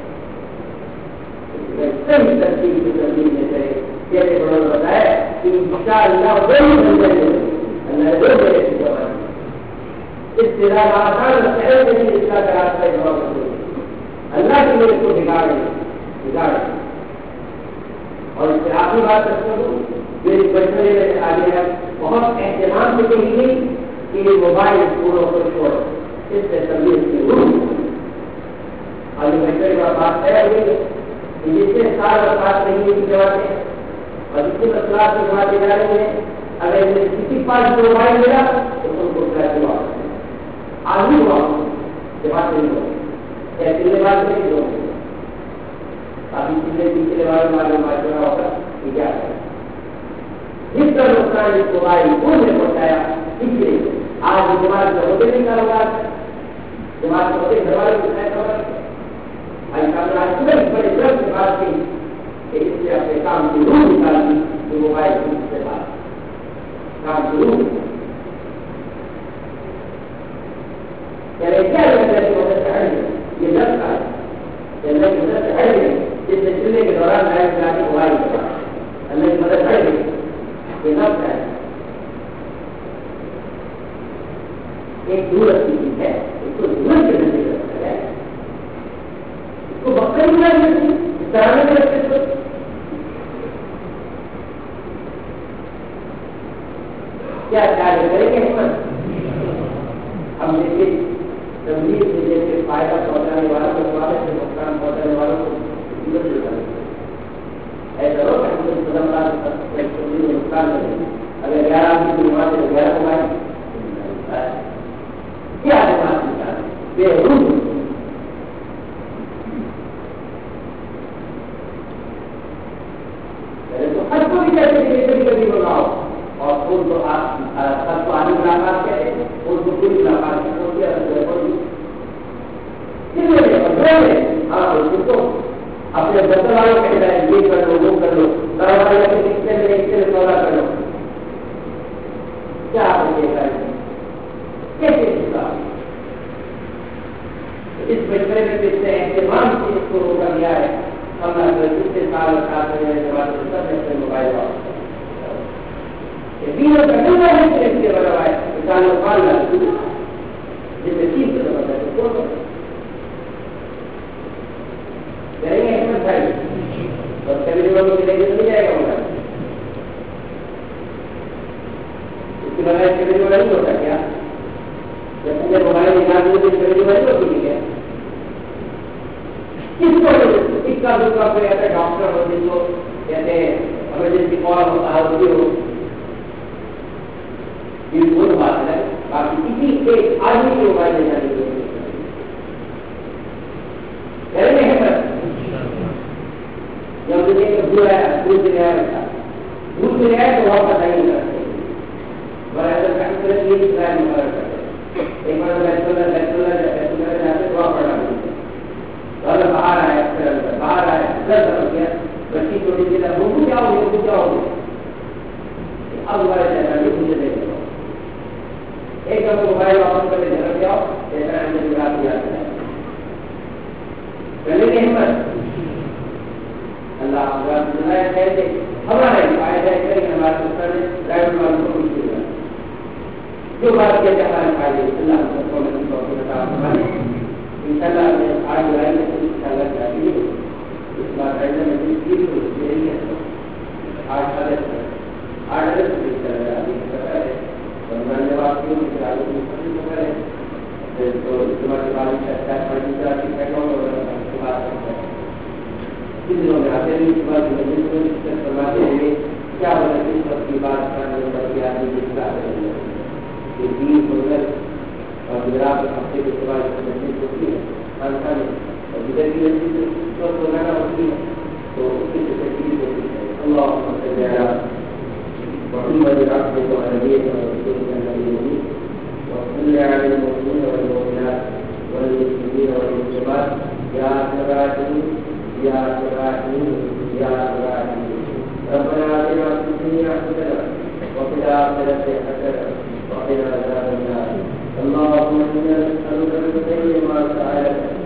صحیح ترتیب کی تبدیل میں سے جیسے بڑوں نے بتایا کہ انشاءاللہ وہی بن جائے اللہ دو بڑے کی زبان اس طرح آسان شہر میں اس کا راستہ جواب کرتے اللہ کے لیے اس کو بگاڑے اور اس سے آخری بات کرتا ہوں میری بچپنے میں آگے ہے بہت اہتمام سے کہی گئی کہ یہ موبائل پوروں کو چھوڑ اس سے تبدیل کی روح اور یہ بچپنے کا بات طے ہوئی جس سے سال اور بات نہیں کی جواتے ہیں اور جس کے مسئلات کی جماعتیں جا رہی ہیں اگر کسی پاس موبائل ملا تو ان کو کیا جواب آدمی ہوا جماعت نہیں ہوگی پچھلے بات نہیں ہوگی ابھی پچھلے بار معلوم ماشورہ ہوگا کہ کیا کریں جس کا نقصان اس موبائل فون نے پہنچایا اس لیے آج جماعت کا ہوتے نہیں کاروبار جماعت کا ہوتے گھر والے کو کاروبار بڑے درد سے بات کی کہ اس سے اپنے کام کی روح نکال دی کہ موبائل سے بات کام کی روح کیا لگتا ہے کہ مدد سے ہٹ گئے یہ لفظ ہے اللہ کی مدد سے ہٹ گئے جس سے چلنے کے دوران لائٹ چلا کے موبائل کرا اللہ کی مدد ہٹ گئی یہ لفظ ہے ایک ضرورت کی چیز ہے اس کو ضرورت کے نظر رکھا ہے تو بکر بھی نہیں رکھتی اس طرح میں رکھتے تو کیا چارج کریں گے ہم دیکھیے تبدیل سے جیسے فائدہ پہنچانے والوں کو سے نقصان پہنچانے والوں کو ایسا ہو کہ ہم نقصان کریں اگر 11 آدمی کی وہاں سے 11 موبائل کیا بے روح اور خود تو آپ سب کو آدھی ملاقات کہتے ہیں خود کو پوری ملاقات اپنے دفتر والوں کہہ رہے ہیں یہ کر لو وہ کر لو سودا کر لو کیا آپ یہ کریں کیسے اس مشورے میں جس نے اہتمام سے اس کو روکا گیا ہے جتنے سال ساتھ سب نے موبائل تینوں کا نمبر ہے کہ بڑا ہے کسانوں پال لاتے جس میں 3 سے بڑا ہے تو کریں گے احمد بھائی اور کبھی لوگوں کے لیے نہیں جائے گا ہوگا اس کے بغیر کبھی لوگ نہیں ہوتا کیا جب مجھے موبائل نکال دیں تو کبھی نہیں ہوتی ہے کس کو اس کا دوسرا کوئی ایسا ڈاکٹر ہو جس کو کہتے ہیں ایمرجنسی کال ہوتا ہے وہ بات ہے باقی کسی ایک آدمی کی موبائل لے جانے کی کریں گے جب مجھے دور ہے دور سے گیا بیٹھا دور سے گیا تو وہاں پتہ نہیں کرتے ایک بار جاتے دعا پڑھا باہر آئے گیا بچی چھوٹی سی کیا ہو گیا اب مجھے دیکھ ایک دم موبائل واپس کر کے جھڑک جاؤ جیسا اندر مراد دیا ہے چلے گی ہمت اللہ کہتے ہمارے فائدہ ہے کہ ہمارے سر ڈرائیور والوں کو مشکل ہے جو بات کیا جاتا ہے فائدے اللہ کو بتا ہمارے انشاءاللہ میں آج جولائی میں انشاءاللہ چاہیے اس بات ایسا میں یہی ہے 8 اگست سے چل رہا ہے رمضان جواب کیوں کہ آگے مستقبل میں کرے تو اجتماع کے بعد اچھا پڑھنے کا ٹکٹ اور اس کے بعد کس دنوں میں آتے ہیں اس بات مجلس کو ڈسکس کرواتے ہیں کیا ہوتا ہے اس وقت کی بات کرنے پر بھی آدمی جتنا کریں گے یہ 20 مدر اور گجرات ہفتے کے بعد مجلس ہوتی ہے خانقاہ میں اور ادھر کی مجلس وقت روزانہ ہوتی ہے تو اس کی تشکیل ہوتی ہے اللہ صلی اللہ محمد عبده ونبيه ورسوله النبي وصلى على المؤمنين والمؤمنات والمسلمين والمسلمات يا سراجين يا سراجين يا سراجين ربنا آتنا في الدنيا حسنة وفي الآخرة حسنة وقنا عذاب النار اللهم إنا نسألك من خير ما سألك